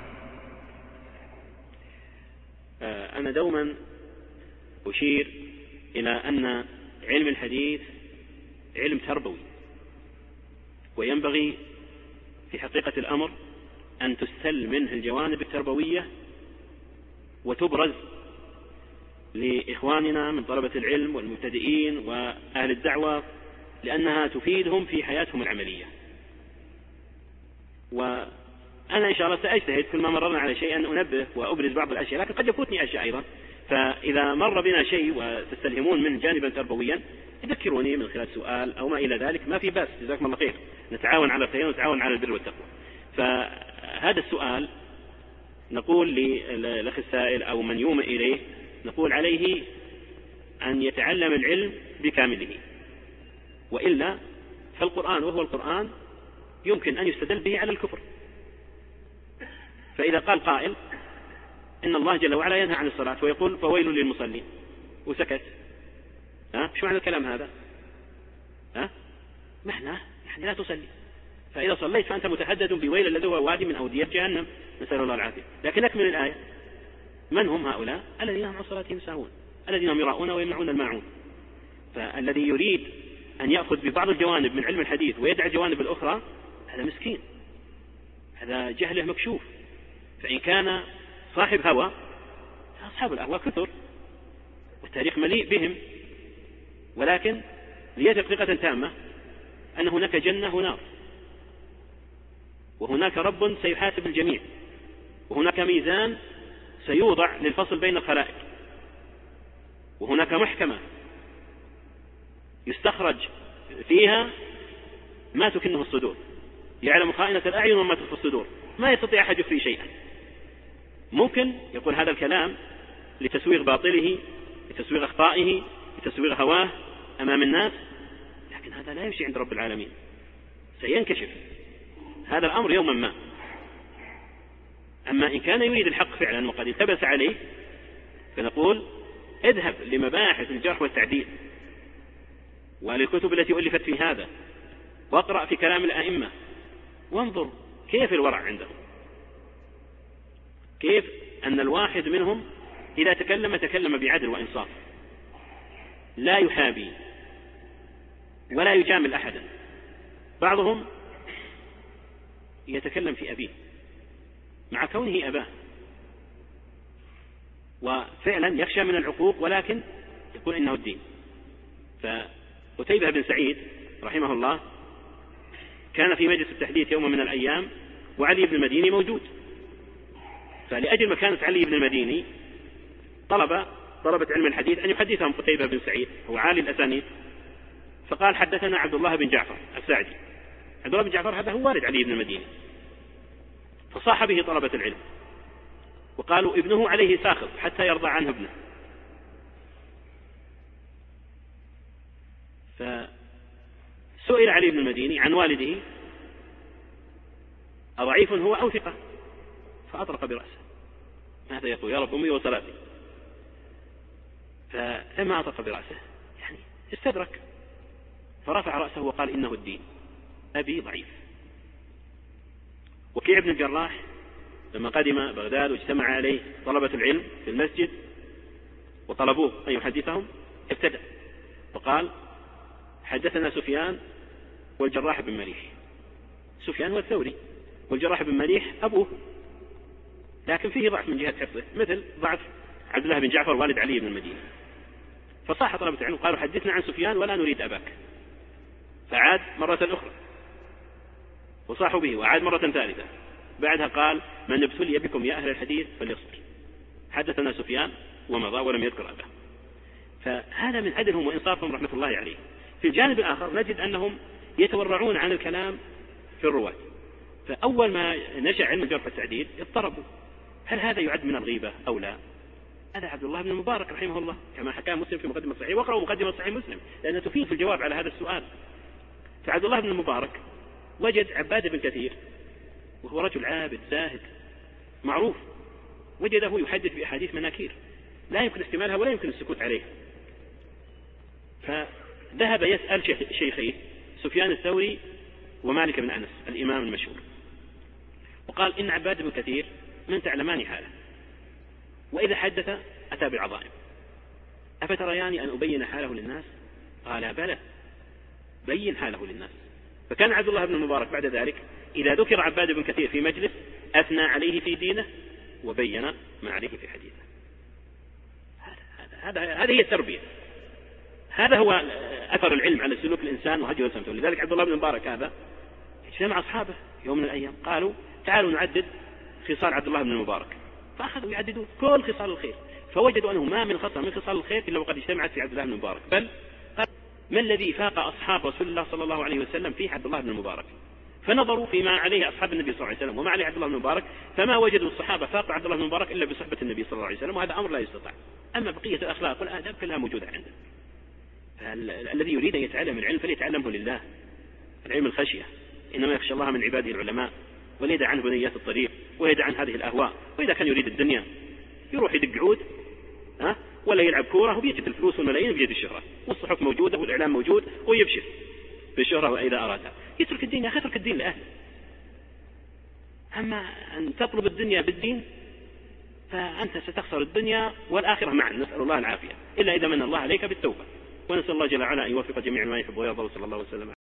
أنا دوما أشير إلى أن علم الحديث علم تربوي، وينبغي في حقيقة الأمر أن تستل منه الجوانب التربوية وتبرز لإخواننا من طلبة العلم والمبتدئين وأهل الدعوة، لأنها تفيدهم في حياتهم العملية. أنا إن شاء الله سأجتهد كل ما مررنا على شيء أن أنبه وأبرز بعض الأشياء، لكن قد يفوتني أشياء أيضا. فإذا مر بنا شيء وتستلهمون من جانبا تربويا ذكروني من خلال سؤال أو ما إلى ذلك، ما في بأس، جزاكم الله خير، نتعاون على الخير ونتعاون على البر والتقوى. فهذا السؤال نقول للأخ السائل أو من يومئ إليه، نقول عليه أن يتعلم العلم بكامله، وإلا فالقرآن وهو القرآن يمكن أن يستدل به على الكفر. فإذا قال قائل إن الله جل وعلا ينهى عن الصلاة ويقول فويل للمصلين وسكت، ها شو معنى الكلام هذا؟ ها معناه يعني لا تصلي، فإذا صليت فأنت متحدد بويل الذي هو وادي من أودية جهنم، نسأل الله العافية. لكن أكمل الآية، من هم هؤلاء؟ الذين هم عن صلاتهم ساهون، الذين هم يراؤون ويمنعون الماعون. فالذي يريد أن يأخذ ببعض الجوانب من علم الحديث ويدع الجوانب الأخرى هذا مسكين، هذا جهله مكشوف. فإن كان صاحب هوى، أصحاب الأهوى كثر والتاريخ مليء بهم، ولكن ليثق ثقة تامة أن هناك جنة ونار، وهناك رب سيحاسب الجميع، وهناك ميزان سيوضع للفصل بين الخلائق، وهناك محكمة يستخرج فيها ما تكنه الصدور، يعلم خائنة الأعين وما تخفي الصدور، ما يستطيع أحد يخفي شيئا. ممكن يقول هذا الكلام لتسويغ باطله، لتسويغ أخطائه، لتسويغ هواه أمام الناس، لكن هذا لا يمشي عند رب العالمين، سينكشف هذا الأمر يوما ما. أما إن كان يريد الحق فعلا وقد التبس عليه، فنقول اذهب لمباحث الجرح والتعديل وللكتب التي ألفت في هذا، واقرأ في كلام الأئمة، وانظر كيف الورع عندهم، كيف أن الواحد منهم إذا تكلم تكلم بعدل وإنصاف، لا يحابي ولا يجامل أحدا. بعضهم يتكلم في أبيه مع كونه أباه، وفعلا يخشى من العقوق، ولكن يقول إنه الدين. فقتيبة بن سعيد رحمه الله كان في مجلس التحديث يوم من الأيام وعلي بن المديني موجود، فلأجل مكانة علي بن المديني طلب طلبة علم الحديث أن يحدثهم قتيبة بن سعيد، هو عالي الأسانيد، فقال حدثنا عبد الله بن جعفر الساعدي. عبد الله بن جعفر هذا هو والد علي بن المديني، فصاح به طلبة العلم وقالوا ابنه عليه ساخط حتى يرضى عنه ابنه. فسئل علي بن المديني عن والده أضعيف هو أو ثقة؟ فأطرق برأسه، ماذا يقول؟ يا رب أمي وصلاتي. فلما أطرق برأسه يعني استدرك، فرفع رأسه وقال إنه الدين، أبي ضعيف. وكيع بن الجراح لما قدم بغداد واجتمع عليه طلبة العلم في المسجد وطلبوه أن يحدثهم، ابتدأ وقال حدثنا سفيان والجراح بن مليح. سفيان هو الثوري، والجراح بن مليح أبوه، لكن فيه ضعف من جهة حفظه مثل ضعف عبد الله بن جعفر والد علي بن المديني. فصاح طلبة العلم قالوا حدثنا عن سفيان ولا نريد أباك. فعاد مرة أخرى وصاحوا به، وعاد مرة ثالثة. بعدها قال من ابتلي بكم يا أهل الحديث فليصبر. حدثنا سفيان ومضى ولم يذكر أباه. فهذا من عدلهم وإنصافهم رحمة الله عليه. في الجانب الآخر نجد أنهم يتورعون عن الكلام في الرواة. فأول ما نشأ علم الجرح والتعديل اضطربوا، هل هذا يعد من الغيبة أو لا؟ هذا عبد الله بن المبارك رحمه الله كما حكى مسلم في مقدمة صحيح، واقرأوا مقدمة صحيح مسلم لأنها تفيد في الجواب على هذا السؤال. فعبد الله بن المبارك وجد عباد بن كثير وهو رجل عابد زاهد معروف، وجده يحدث بأحاديث مناكير لا يمكن احتمالها ولا يمكن السكوت عليها. فذهب يسأل شيخيه سفيان الثوري ومالك بن أنس الإمام المشهور، وقال إن عباد بن كثير من تعلمان حاله، وإذا حدث أتى بالعظائم، أفتريان أن أبين حاله للناس؟ قال بلى، بين حاله للناس. فكان عبد الله بن المبارك بعد ذلك إذا ذكر عباد بن كثير في مجلس أثنى عليه في دينه وبين ما عليه في حديثه. هذا هذا هذه هي التربية، هذا هو أثر العلم على سلوك الإنسان وهديه وسمته. لذلك عبد الله بن المبارك هذا اجتمع أصحابه يوم من الأيام قالوا تعالوا نعدد خصال عبد الله بن المبارك، فأخذوا يعددون كل خصال الخير، فوجدوا أنه ما من خصلة من خصال الخير إلا وقد اجتمعت في عبد الله بن المبارك. بل ما الذي فاق أصحاب رسول الله صلى الله عليه وسلم فيه عبد الله بن المبارك؟ فنظروا فيما عليه أصحاب النبي صلى الله عليه وسلم وما عليه عبد الله بن المبارك، فما وجدوا الصحابة فاق عبد الله بن المبارك إلا بصحبة النبي صلى الله عليه وسلم، وهذا أمر لا يستطاع. أما بقية الأخلاق والآداب كلها موجودة عنده. الذي يريد أن يتعلم العلم فليتعلمه لله، العلم الخشية، إنما يخشى الله من عباده العلماء، وليدع عنه بنيات الطريق ويدع عن هذه الأهواء. وإذا كان يريد الدنيا يروح يدق عود ها ولا يلعب كورة وبيجد الفلوس والملايين وبيجد الشهرة، والصحف موجودة والإعلام موجود ويبشر بالشهرة وإذا أرادها. يترك الدين يا أخي، اترك الدين لأهله. أما أن تطلب الدنيا بالدين فأنت ستخسر الدنيا والآخرة معا، نسأل الله العافية، إلا إذا من الله عليك بالتوبة. ونسأل الله جل وعلا أن يوفق جميع ما يحب ويرضى، وصلى الله وسلم.